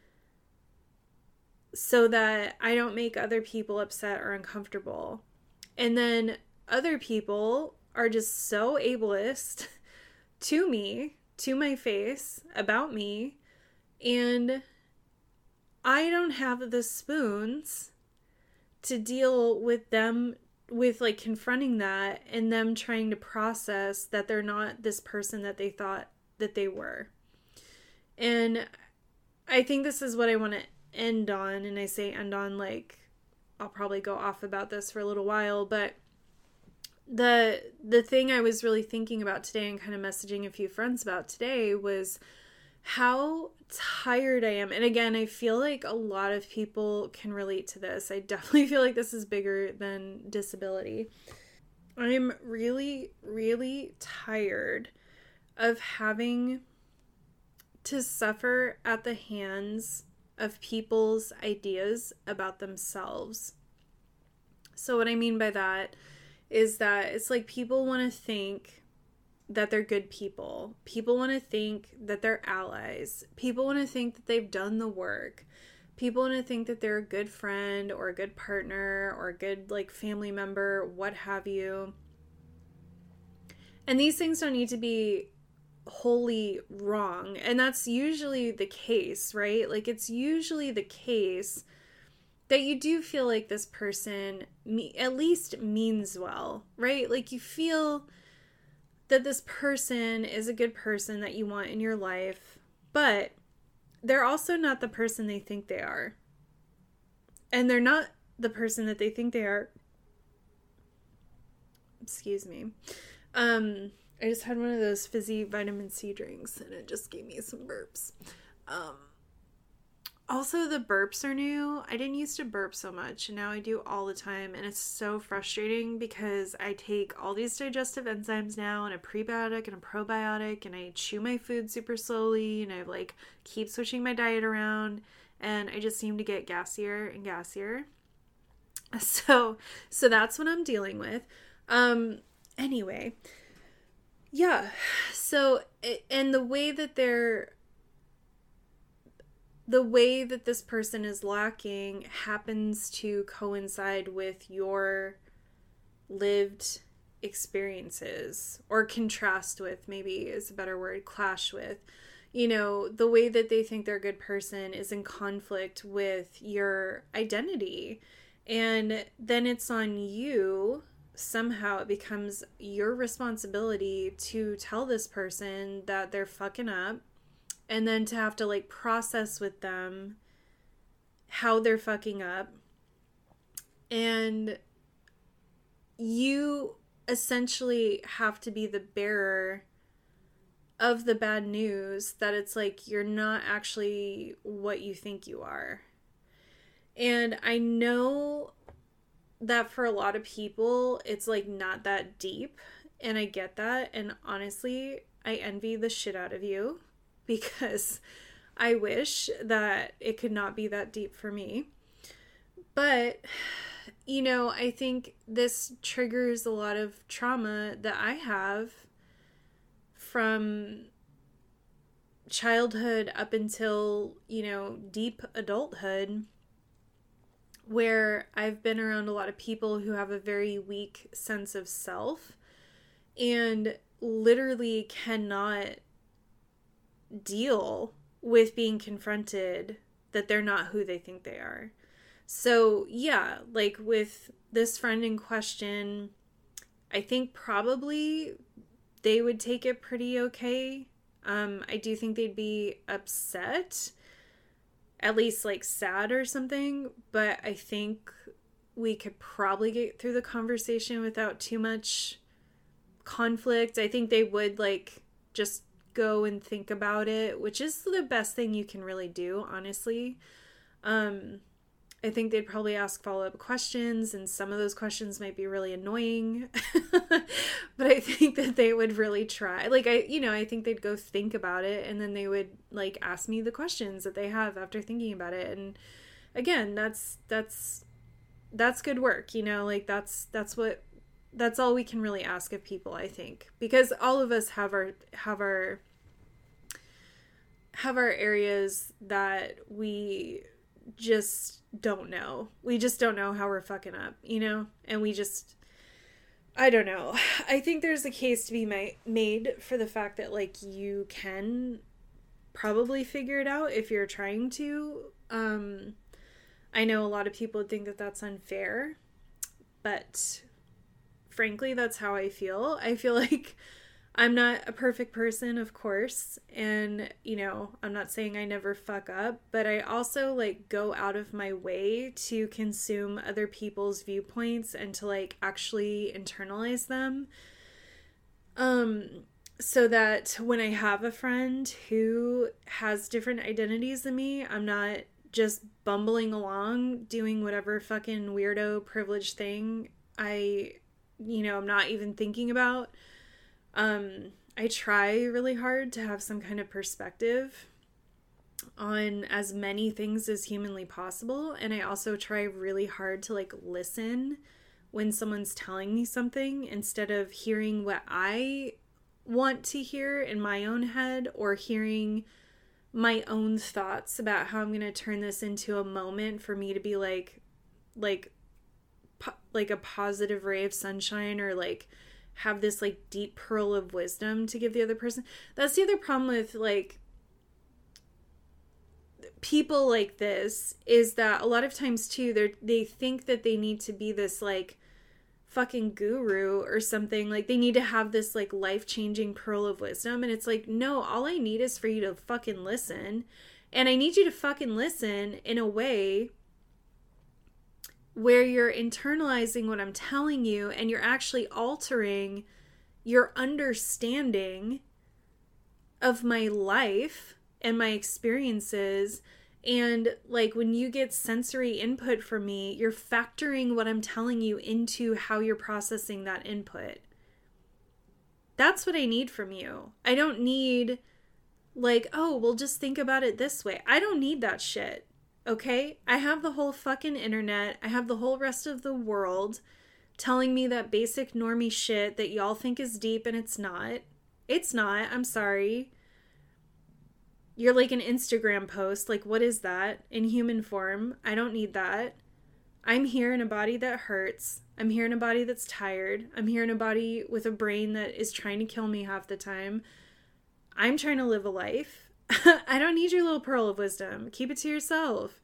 so that I don't make other people upset or uncomfortable. And then other people are just so ableist to me, to my face, about me, and I don't have the spoons to deal with them, with like confronting that and them trying to process that they're not this person that they thought that they were. And I think this is what I want to end on, and I say end on like I'll probably go off about this for a little while, but the thing I was really thinking about today and kind of messaging a few friends about today was how tired I am. And again, I feel like a lot of people can relate to this. I definitely feel like this is bigger than disability. I'm really, really tired of having to suffer at the hands of people's ideas about themselves. So what I mean by that is that it's like people want to think that they're good people. People want to think that they're allies. People want to think that they've done the work. People want to think that they're a good friend or a good partner or a good like family member, what have you. And these things don't need to be wholly wrong. And that's usually the case, right? Like it's usually the case that you do feel like this person at least means well, right? Like you feel that this person is a good person that you want in your life, but they're also not the person they think they are. And they're not the person that they think they are. Excuse me. I just had one of those fizzy vitamin C drinks and it just gave me some burps. Also, the burps are new. I didn't used to burp so much, and now I do all the time, and it's so frustrating because I take all these digestive enzymes now, and a prebiotic and a probiotic, and I chew my food super slowly, and I like keep switching my diet around, and I just seem to get gassier and gassier. So that's what I'm dealing with. Anyway, yeah. So, and the way that this person is lacking happens to coincide with your lived experiences, or contrast with, maybe is a better word, clash with. You know, the way that they think they're a good person is in conflict with your identity. And then it's on you, somehow it becomes your responsibility to tell this person that they're fucking up, and then to have to like process with them how they're fucking up. And you essentially have to be the bearer of the bad news that it's like you're not actually what you think you are. And I know that for a lot of people it's like not that deep, and I get that, and honestly I envy the shit out of you because I wish that it could not be that deep for me. But, you know, I think this triggers a lot of trauma that I have from childhood up until, you know, deep adulthood, where I've been around a lot of people who have a very weak sense of self and literally cannot deal with being confronted that they're not who they think they are. So yeah, like with this friend in question, I think probably they would take it pretty okay. I do think they'd be upset, at least like sad or something, but I think we could probably get through the conversation without too much conflict. I think they would like just go and think about it, which is the best thing you can really do, honestly. I think they'd probably ask follow-up questions, and some of those questions might be really annoying, but I think that they would really try. Like, I think they'd go think about it, and then they would like ask me the questions that they have after thinking about it. And again, that's good work, you know, like that's all we can really ask of people, I think, because all of us have our areas that we just don't know. We just don't know how we're fucking up, you know? And I don't know. I think there's a case to be made for the fact that, like, you can probably figure it out if you're trying to. I know a lot of people would think that that's unfair, but frankly, that's how I feel. I feel like I'm not a perfect person, of course, and, you know, I'm not saying I never fuck up, but I also, like, go out of my way to consume other people's viewpoints and to, like, actually internalize them, so that when I have a friend who has different identities than me, I'm not just bumbling along doing whatever fucking weirdo privileged thing I'm not even thinking about. I try really hard to have some kind of perspective on as many things as humanly possible. And I also try really hard to like listen when someone's telling me something instead of hearing what I want to hear in my own head or hearing my own thoughts about how I'm going to turn this into a moment for me to be like a positive ray of sunshine or like have this like deep pearl of wisdom to give the other person. That's the other problem with like people like this, is that a lot of times too they think that they need to be this like fucking guru or something. Like they need to have this like life-changing pearl of wisdom, and it's like, no, all I need is for you to fucking listen, and I need you to fucking listen in a way where you're internalizing what I'm telling you and you're actually altering your understanding of my life and my experiences. And like when you get sensory input from me, you're factoring what I'm telling you into how you're processing that input. That's what I need from you. I don't need like, oh, well, just think about it this way. I don't need that shit. Okay? I have the whole fucking internet. I have the whole rest of the world telling me that basic normie shit that y'all think is deep, and it's not. It's not. I'm sorry. You're like an Instagram post. Like, what is that in human form? I don't need that. I'm here in a body that hurts. I'm here in a body that's tired. I'm here in a body with a brain that is trying to kill me half the time. I'm trying to live a life. I don't need your little pearl of wisdom. Keep it to yourself.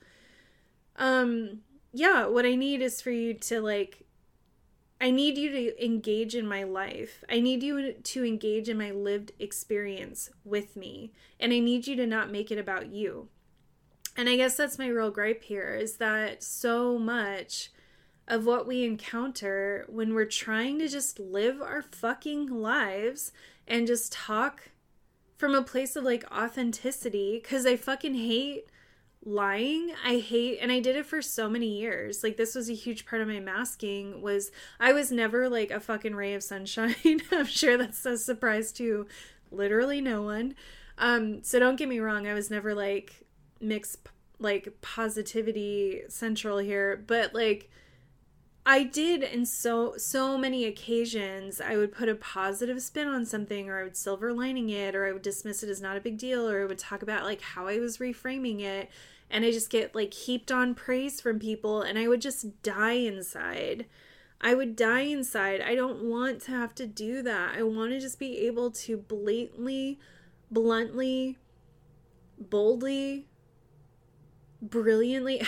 Yeah, what I need is for you to like, I need you to engage in my life. I need you to engage in my lived experience with me. And I need you to not make it about you. And I guess that's my real gripe here, is that so much of what we encounter when we're trying to just live our fucking lives and just talk from a place of like authenticity, because I fucking hate lying. And I did it for so many years. Like this was a huge part of my masking, was I was never like a fucking ray of sunshine. I'm sure that's a surprise to Literally no one. So don't get me wrong. I was never like mixed, like positivity central here, but like I did in so many occasions, I would put a positive spin on something, or I would silver lining it, or I would dismiss it as not a big deal, or I would talk about like how I was reframing it. And I just get like heaped on praise from people, and I would just die inside. I would die inside. I don't want to have to do that. I want to just be able to blatantly, bluntly, boldly, brilliantly.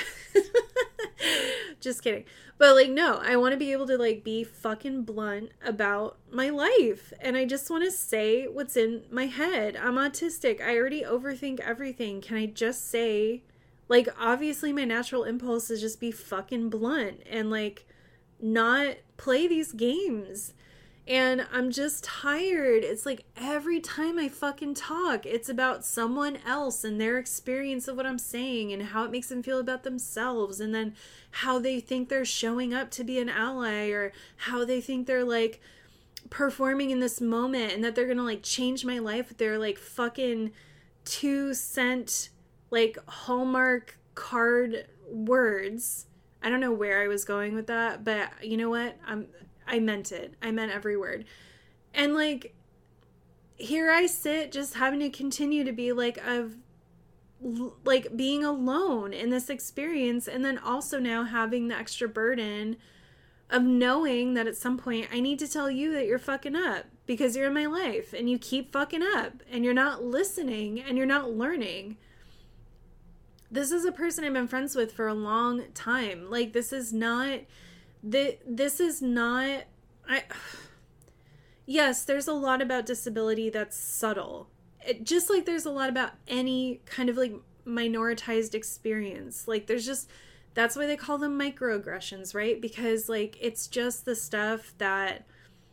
Just kidding. But like, no, I want to be able to like be fucking blunt about my life. And I just want to say what's in my head. I'm autistic. I already overthink everything. Can I just say, like, obviously my natural impulse is just be fucking blunt and like not play these games. And I'm just tired. It's like every time I fucking talk, it's about someone else and their experience of what I'm saying and how it makes them feel about themselves, and then how they think they're showing up to be an ally, or how they think they're like performing in this moment and that they're gonna like change my life with their like fucking 2-cent like Hallmark card words. I don't know where I was going with that, but you know what? I meant it. I meant every word. And like, here I sit just having to continue to be like being alone in this experience. And then also now having the extra burden of knowing that at some point I need to tell you that you're fucking up because you're in my life and you keep fucking up and you're not listening and you're not learning. This is a person I've been friends with for a long time. Like, yes, there's a lot about disability that's subtle. Just like there's a lot about any kind of like minoritized experience. Like that's why they call them microaggressions, right? Because like, it's just the stuff that,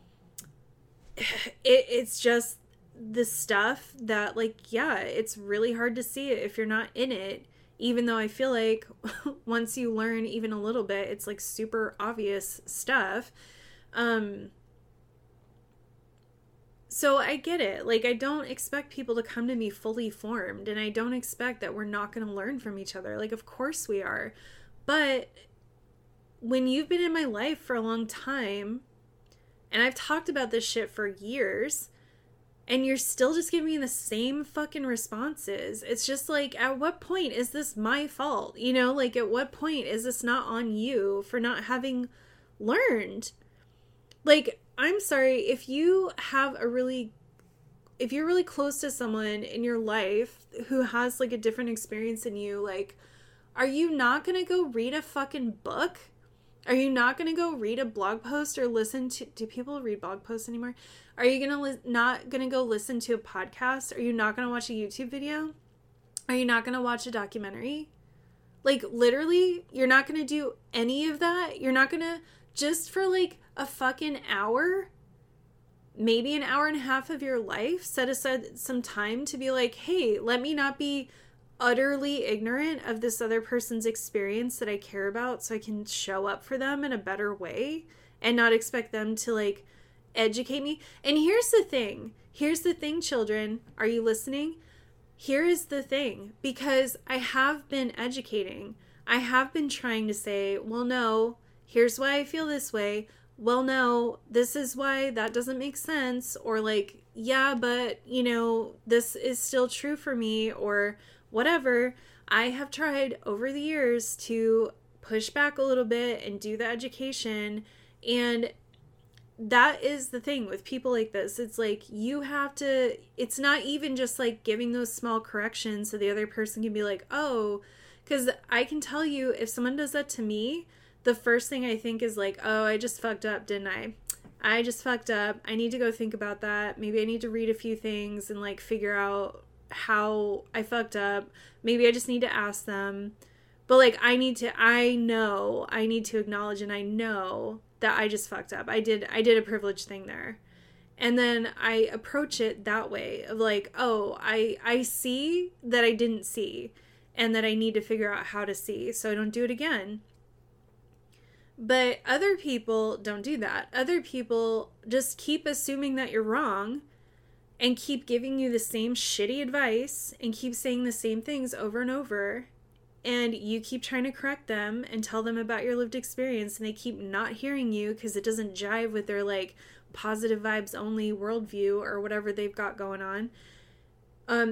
it's just the stuff that like, yeah, it's really hard to see it if you're not in it. Even though I feel like once you learn even a little bit, it's like super obvious stuff. So I get it. Like, I don't expect people to come to me fully formed, and I don't expect that we're not going to learn from each other. Like, of course we are. But when you've been in my life for a long time, and I've talked about this shit for years, and you're still just giving me the same fucking responses. It's just like, at what point is this my fault? You know, like, at what point is this not on you for not having learned? Like, I'm sorry, if you're really close to someone in your life who has like a different experience than you, like, are you not going to go read a fucking book? Are you not going to go read a blog post or listen to... Do people read blog posts anymore? Are you not going to go listen to a podcast? Are you not going to watch a YouTube video? Are you not going to watch a documentary? Like, literally, you're not going to do any of that? You're not going to, just for like a fucking hour, maybe an hour and a half of your life, set aside some time to be like, hey, let me not be utterly ignorant of this other person's experience that I care about, so I can show up for them in a better way and not expect them to like educate me. And here's the thing, children, are you listening? Here is the thing, because I have been educating. I have been trying to say, well, no, here's why I feel this way. Well, no, this is why that doesn't make sense. Or like, yeah, but you know, this is still true for me, or whatever. I have tried over the years to push back a little bit and do the education. And that is the thing with people like this. It's like, you have to, it's not even just like giving those small corrections so the other person can be like, oh, because I can tell you, if someone does that to me, the first thing I think is like, oh, I just fucked up, didn't I? I just fucked up. I need to go think about that. Maybe I need to read a few things and like figure out how I fucked up. Maybe I just need to ask them. But like, I need to acknowledge, and I know that I just fucked up. I did a privileged thing there. And then I approach it that way of like, oh, I see that I didn't see, and that I need to figure out how to see so I don't do it again. But other people don't do that. Other people just keep assuming that you're wrong and keep giving you the same shitty advice and keep saying the same things over and over, and you keep trying to correct them and tell them about your lived experience, and they keep not hearing you because it doesn't jive with their like positive vibes only worldview or whatever they've got going on. And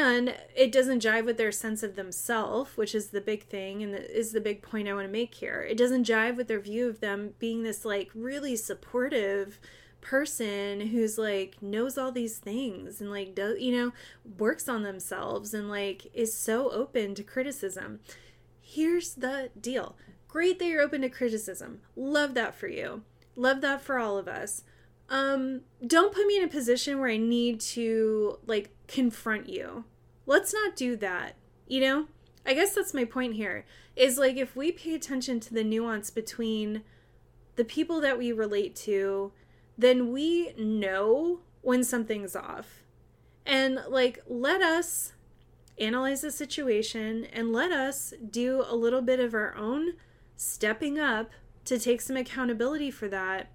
it doesn't jive with their sense of themselves, which is the big thing and is the big point I want to make here. It doesn't jive with their view of them being this like really supportive person who's like knows all these things and like does, you know, works on themselves and like is so open to criticism. Here's the deal. Great that you're open to criticism. Love that for you. Love that for all of us. Don't put me in a position where I need to like confront you. Let's not do that. You know, I guess that's my point here is like, if we pay attention to the nuance between the people that we relate to, then we know when something's off. And like, let us analyze the situation and let us do a little bit of our own stepping up to take some accountability for that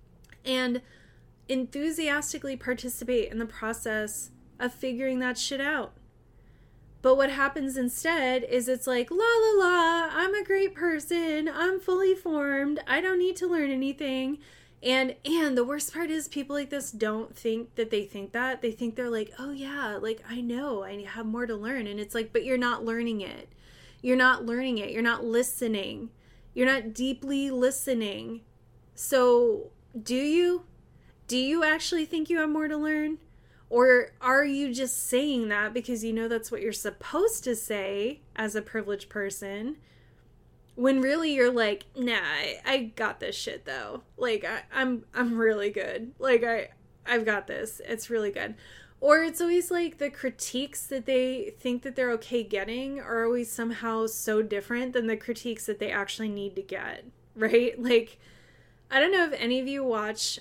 and enthusiastically participate in the process of figuring that shit out. But what happens instead is it's like, la la la, I'm a great person, I'm fully formed, I don't need to learn anything. And the worst part is people like this don't think that they think that. They think they're like, oh yeah, like I know, I have more to learn. And it's like, but you're not learning it. You're not learning it. You're not listening. You're not deeply listening. So do you? Do you actually think you have more to learn? Or are you just saying that because you know that's what you're supposed to say as a privileged person? When really you're like, nah, I got this shit though. Like I'm really good. Like I've got this. It's really good. Or it's always like the critiques that they think that they're okay getting are always somehow so different than the critiques that they actually need to get, right? Like, I don't know if any of you watch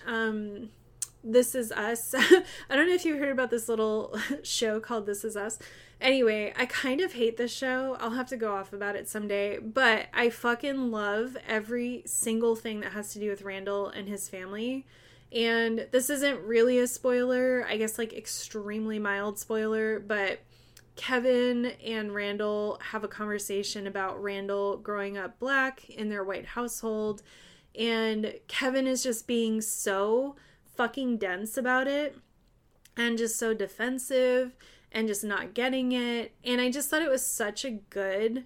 This Is Us. I don't know if you heard about this little show called This Is Us. Anyway, I kind of hate this show. I'll have to go off about it someday. But I fucking love every single thing that has to do with Randall and his family. And this isn't really a spoiler. I guess like extremely mild spoiler. But Kevin and Randall have a conversation about Randall growing up black in their white household. And Kevin is just being so fucking dense about it and just so defensive and just not getting it. And I just thought it was such a good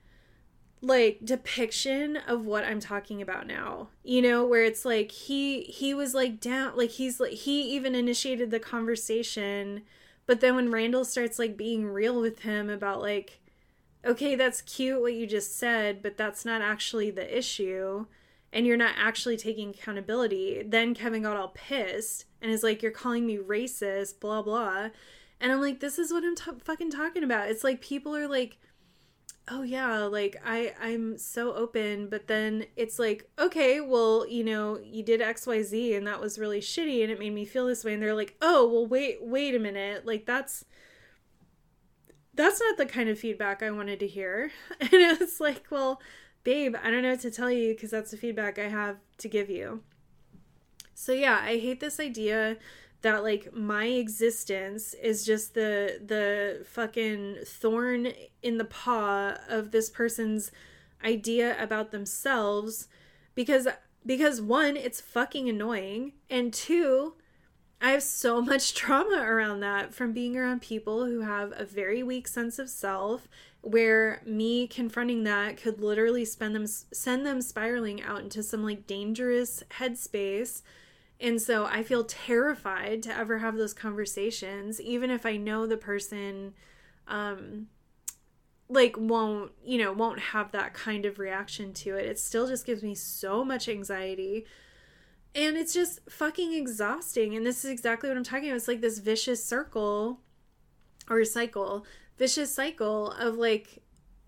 like depiction of what I'm talking about now, you know, where it's like he was like down, like he's like, he even initiated the conversation, but then when Randall starts like being real with him about like, okay, that's cute what you just said, but that's not actually the issue. And you're not actually taking accountability. Then Kevin got all pissed and is like, you're calling me racist, blah, blah. And I'm like, this is what I'm fucking talking about. It's like people are like, oh yeah, like I'm so open. But then it's like, okay, well, you know, you did XYZ and that was really shitty and it made me feel this way. And they're like, oh, well, wait a minute. Like that's not the kind of feedback I wanted to hear. And it's like, well, babe, I don't know what to tell you because that's the feedback I have to give you. So yeah, I hate this idea that like my existence is just the fucking thorn in the paw of this person's idea about themselves because one, it's fucking annoying, and two, I have so much trauma around that from being around people who have a very weak sense of self, where me confronting that could literally send them spiraling out into some like dangerous headspace. And so I feel terrified to ever have those conversations, even if I know the person like won't have that kind of reaction to it. It still just gives me so much anxiety. And it's just fucking exhausting. And this is exactly what I'm talking about. It's like this vicious cycle of like,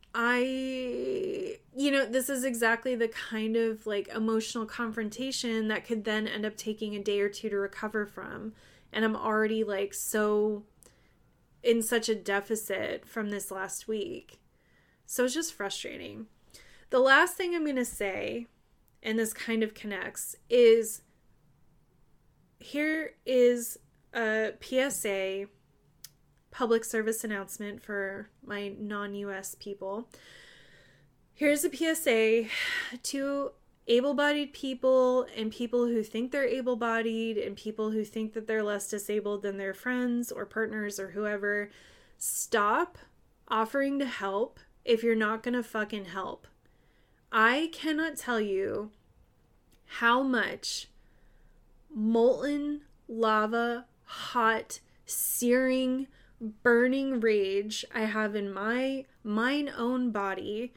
this is exactly the kind of like emotional confrontation that could then end up taking a day or two to recover from. And I'm already like so in such a deficit from this last week. So it's just frustrating. The last thing I'm going to say, and this kind of connects, is here is a PSA, public service announcement for my non-US people. Here's a PSA to able-bodied people and people who think they're able-bodied and people who think that they're less disabled than their friends or partners or whoever. Stop offering to help if you're not gonna fucking help. I cannot tell you how much molten lava, hot, searing, burning rage I have in mine own body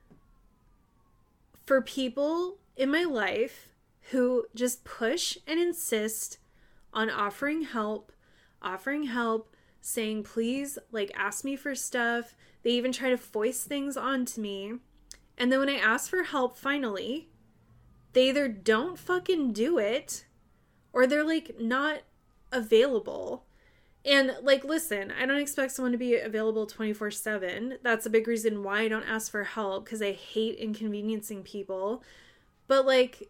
for people in my life who just push and insist on offering help, saying, please, like, ask me for stuff. They even try to foist things onto me. And then when I ask for help, finally, they either don't fucking do it or they're, like, not available. And, like, listen, I don't expect someone to be available 24/7. That's a big reason why I don't ask for help, because I hate inconveniencing people. But, like,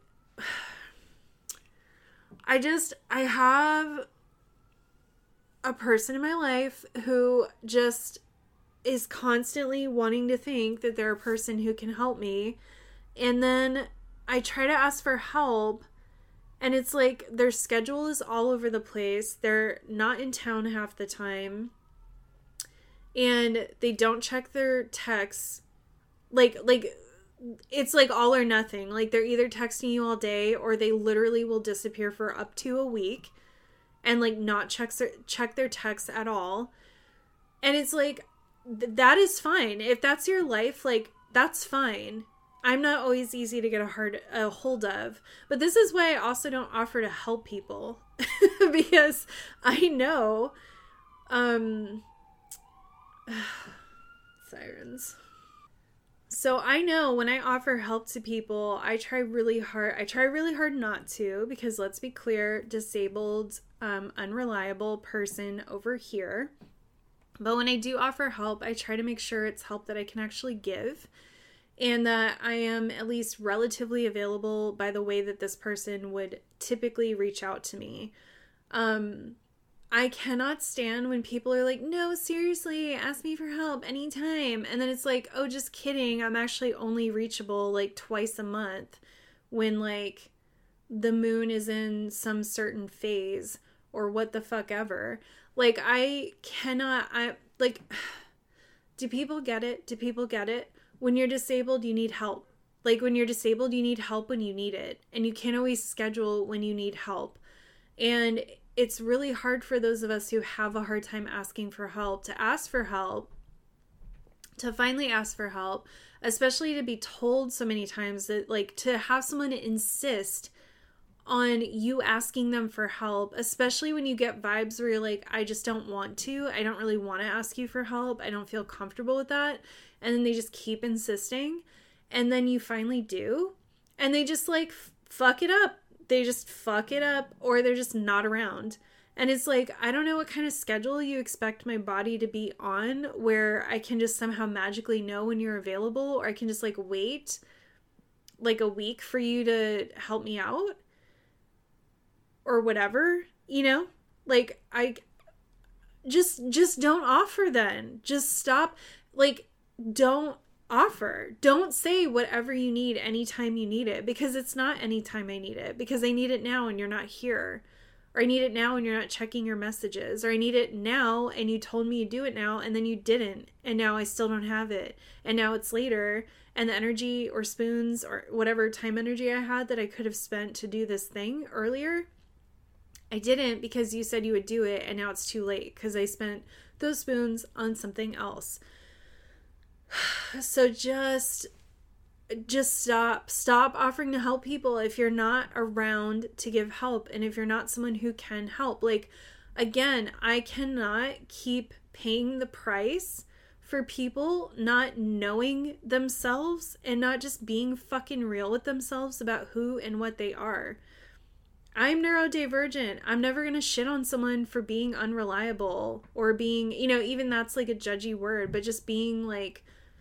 I have a person in my life who just is constantly wanting to think that they're a person who can help me. And then I try to ask for help, and it's like their schedule is all over the place. They're not in town half the time. And they don't check their texts. Like it's like all or nothing. Like, they're either texting you all day or they literally will disappear for up to a week and, like, not check their texts at all. And it's like, that is fine. If that's your life, like, that's fine. I'm not always easy to get a hold of. But this is why I also don't offer to help people. Because I know sirens. So I know when I offer help to people, I try really hard not to, because let's be clear, disabled, unreliable person over here. But when I do offer help, I try to make sure it's help that I can actually give, and that I am at least relatively available by the way that this person would typically reach out to me. I cannot stand when people are like, no, seriously, ask me for help anytime. And then it's like, oh, just kidding. I'm actually only reachable like twice a month when, like, the moon is in some certain phase or what the fuck ever. Like, do people get it? Do people get it? When you're disabled, you need help. Like, when you're disabled, you need help when you need it. And you can't always schedule when you need help. And it's really hard for those of us who have a hard time asking for help to ask for help, to finally ask for help, especially to be told so many times that, like, to have someone insist on you asking them for help, especially when you get vibes where you're like, I just don't want to. I don't really want to ask you for help. I don't feel comfortable with that. And then they just keep insisting. And then you finally do. And they just, like, fuck it up. They just fuck it up, or they're just not around. And it's like, I don't know what kind of schedule you expect my body to be on, where I can just somehow magically know when you're available, or I can just, like, wait like a week for you to help me out or whatever, you know? Like, I just don't offer then. Just stop. Like, don't offer. Don't say whatever you need anytime you need it, because it's not anytime I need it, because I need it now and you're not here, or I need it now and you're not checking your messages, or I need it now and you told me you do it now and then you didn't, and now I still don't have it, and now it's later, and the energy or spoons or whatever time energy I had that I could have spent to do this thing earlier, I didn't, because you said you would do it, and now it's too late because I spent those spoons on something else. So just stop offering to help people if you're not around to give help, and if you're not someone who can help. Like, again, I cannot keep paying the price for people not knowing themselves and not just being fucking real with themselves about who and what they are. I'm neurodivergent. I'm never going to shit on someone for being unreliable or being, you know, even that's like a judgy word, but just being like,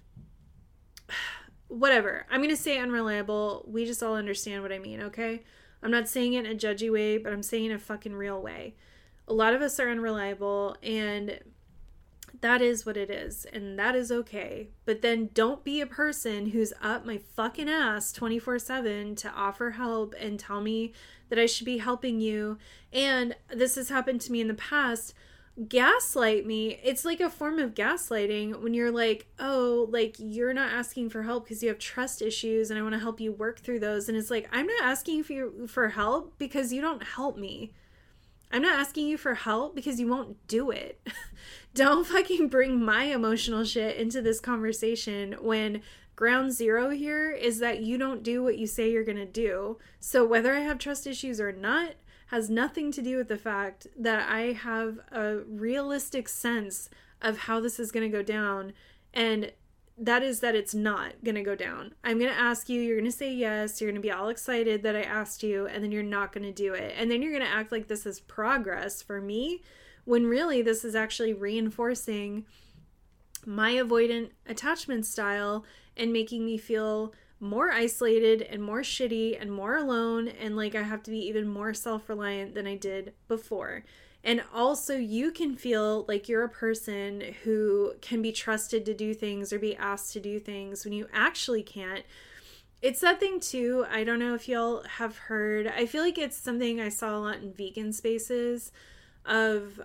whatever. I'm going to say unreliable. We just all understand what I mean, okay? I'm not saying it in a judgy way, but I'm saying it in a fucking real way. A lot of us are unreliable, and that is what it is, and that is okay. But then don't be a person who's up my fucking ass 24/7 to offer help and tell me that I should be helping you. And this has happened to me in the past. Gaslight me. It's like a form of gaslighting when you're like, oh, like, you're not asking for help because you have trust issues and I want to help you work through those. And it's like, I'm not asking for help because you don't help me. I'm not asking you for help because you won't do it. Don't fucking bring my emotional shit into this conversation when ground zero here is that you don't do what you say you're going to do. So whether I have trust issues or not has nothing to do with the fact that I have a realistic sense of how this is going to go down. And that is that it's not going to go down. I'm going to ask you, you're going to say yes, you're going to be all excited that I asked you, and then you're not going to do it. And then you're going to act like this is progress for me, when really this is actually reinforcing my avoidant attachment style and making me feel more isolated and more shitty and more alone, and like I have to be even more self-reliant than I did before. And also, you can feel like you're a person who can be trusted to do things or be asked to do things when you actually can't. It's that thing too, I don't know if y'all have heard, I feel like it's something I saw a lot in vegan spaces of,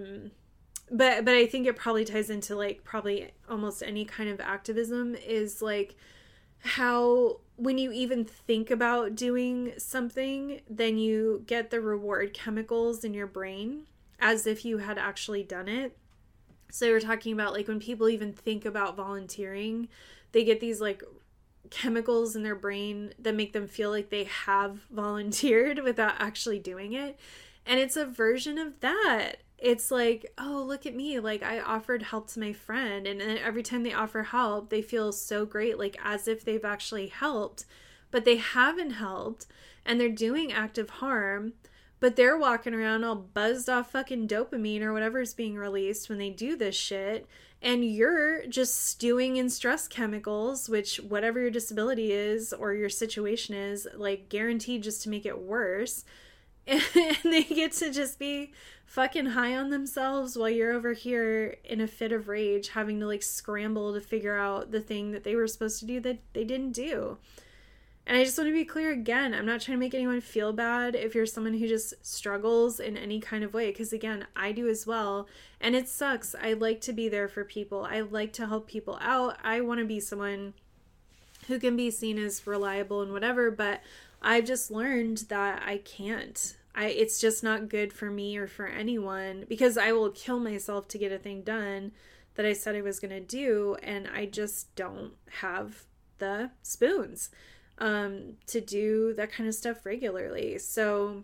but I think it probably ties into like probably almost any kind of activism, is like how when you even think about doing something, then you get the reward chemicals in your brain as if you had actually done it. So we're talking about like when people even think about volunteering, they get these like chemicals in their brain that make them feel like they have volunteered without actually doing it. And it's a version of that. It's like, oh, look at me. Like, I offered help to my friend. And then every time they offer help, they feel so great, like as if they've actually helped. But they haven't helped. And they're doing active harm. But they're walking around all buzzed off fucking dopamine or whatever's being released when they do this shit. And you're just stewing in stress chemicals, which whatever your disability is or your situation is, like guaranteed just to make it worse. And they get to just be fucking high on themselves while you're over here in a fit of rage having to like scramble to figure out the thing that they were supposed to do that they didn't do. And I just want to be clear again, I'm not trying to make anyone feel bad if you're someone who just struggles in any kind of way, because again, I do as well, and it sucks. I like to be there for people. I like to help people out. I want to be someone who can be seen as reliable and whatever, but I've just learned that I can't. It's just not good for me or for anyone, because I will kill myself to get a thing done that I said I was going to do, and I just don't have the spoons to do that kind of stuff regularly. So,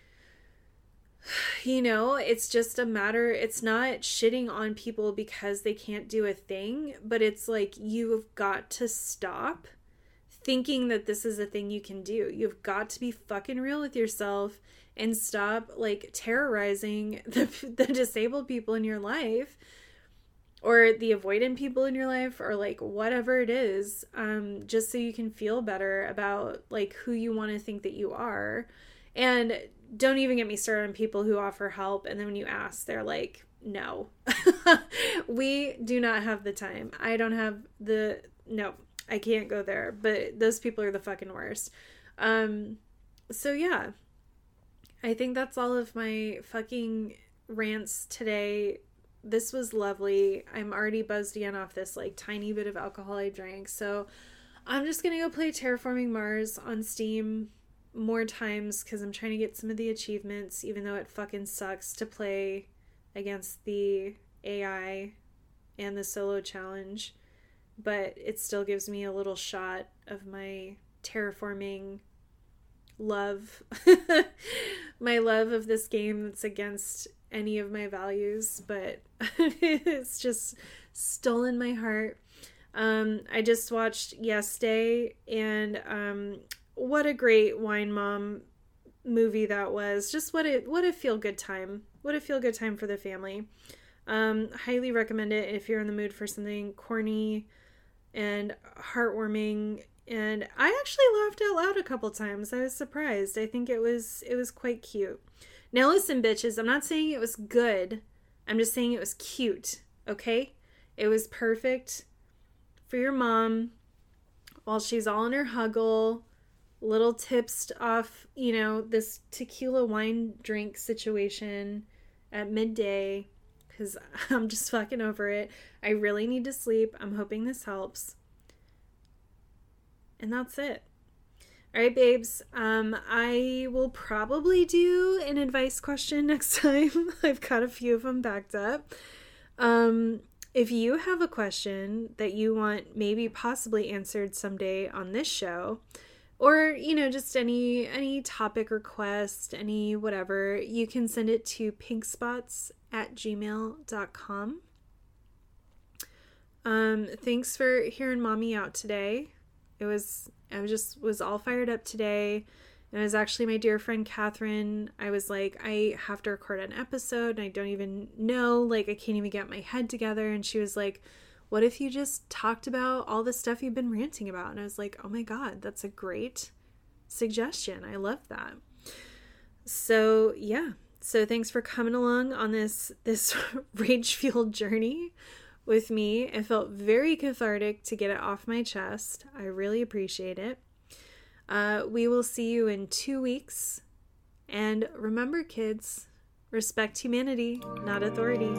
you know, it's just a matter, it's not shitting on people because they can't do a thing, but it's like, you've got to stop thinking that this is a thing you can do. You've got to be fucking real with yourself and stop like terrorizing the disabled people in your life or the avoidant people in your life or like whatever it is, just so you can feel better about like who you want to think that you are. And don't even get me started on people who offer help and then when you ask, they're like, no. We do not have the time. I don't have no, I can't go there. But those people are the fucking worst. So yeah, I think that's all of my fucking rants today. This was lovely. I'm already buzzed again off this like tiny bit of alcohol I drank. So I'm just going to go play Terraforming Mars on Steam more times because I'm trying to get some of the achievements, even though it fucking sucks to play against the AI and the solo challenge. But it still gives me a little shot of my terraforming love. My love of this game that's against any of my values, but it's just stolen my heart. I just watched Yes Day, and what a great Wine Mom movie that was. Just what a feel good time. What a feel good time for the family. Highly recommend it if you're in the mood for something corny and heartwarming. And I actually laughed out loud a couple times. I was surprised. I think it was quite cute. Now listen, bitches, I'm not saying it was good. I'm just saying it was cute, okay? It was perfect for your mom while she's all in her huggle, little tipsed off, this tequila wine drink situation at midday, because I'm just fucking over it. I really need to sleep. I'm hoping this helps. And that's it. All right, babes. I will probably do an advice question next time. I've got a few of them backed up. If you have a question that you want maybe possibly answered someday on this show, or, just any topic request, any whatever, you can send it to pinkspots@gmail.com. Thanks for hearing mommy out today. I was all fired up today. And it was actually my dear friend Catherine. I was like, I have to record an episode and I don't even know, I can't even get my head together. And she was like, what if you just talked about all the stuff you've been ranting about? And I was like, oh my God, that's a great suggestion. I love that. So yeah. So thanks for coming along on this rage-fueled journey with me. It felt very cathartic to get it off my chest. I really appreciate it. We will see you in 2 weeks. And remember, kids, respect humanity, not authority.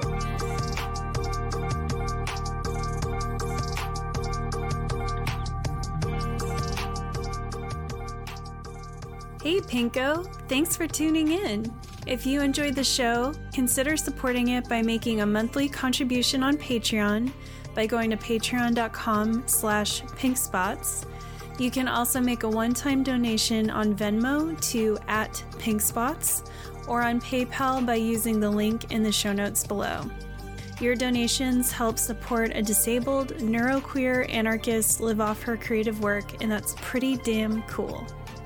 Hey, Pinko. Thanks for tuning in. If you enjoyed the show, consider supporting it by making a monthly contribution on Patreon by going to patreon.com/pinkspots. You can also make a one-time donation on Venmo to @pinkspots or on PayPal by using the link in the show notes below. Your donations help support a disabled, neuroqueer anarchist live off her creative work, and that's pretty damn cool.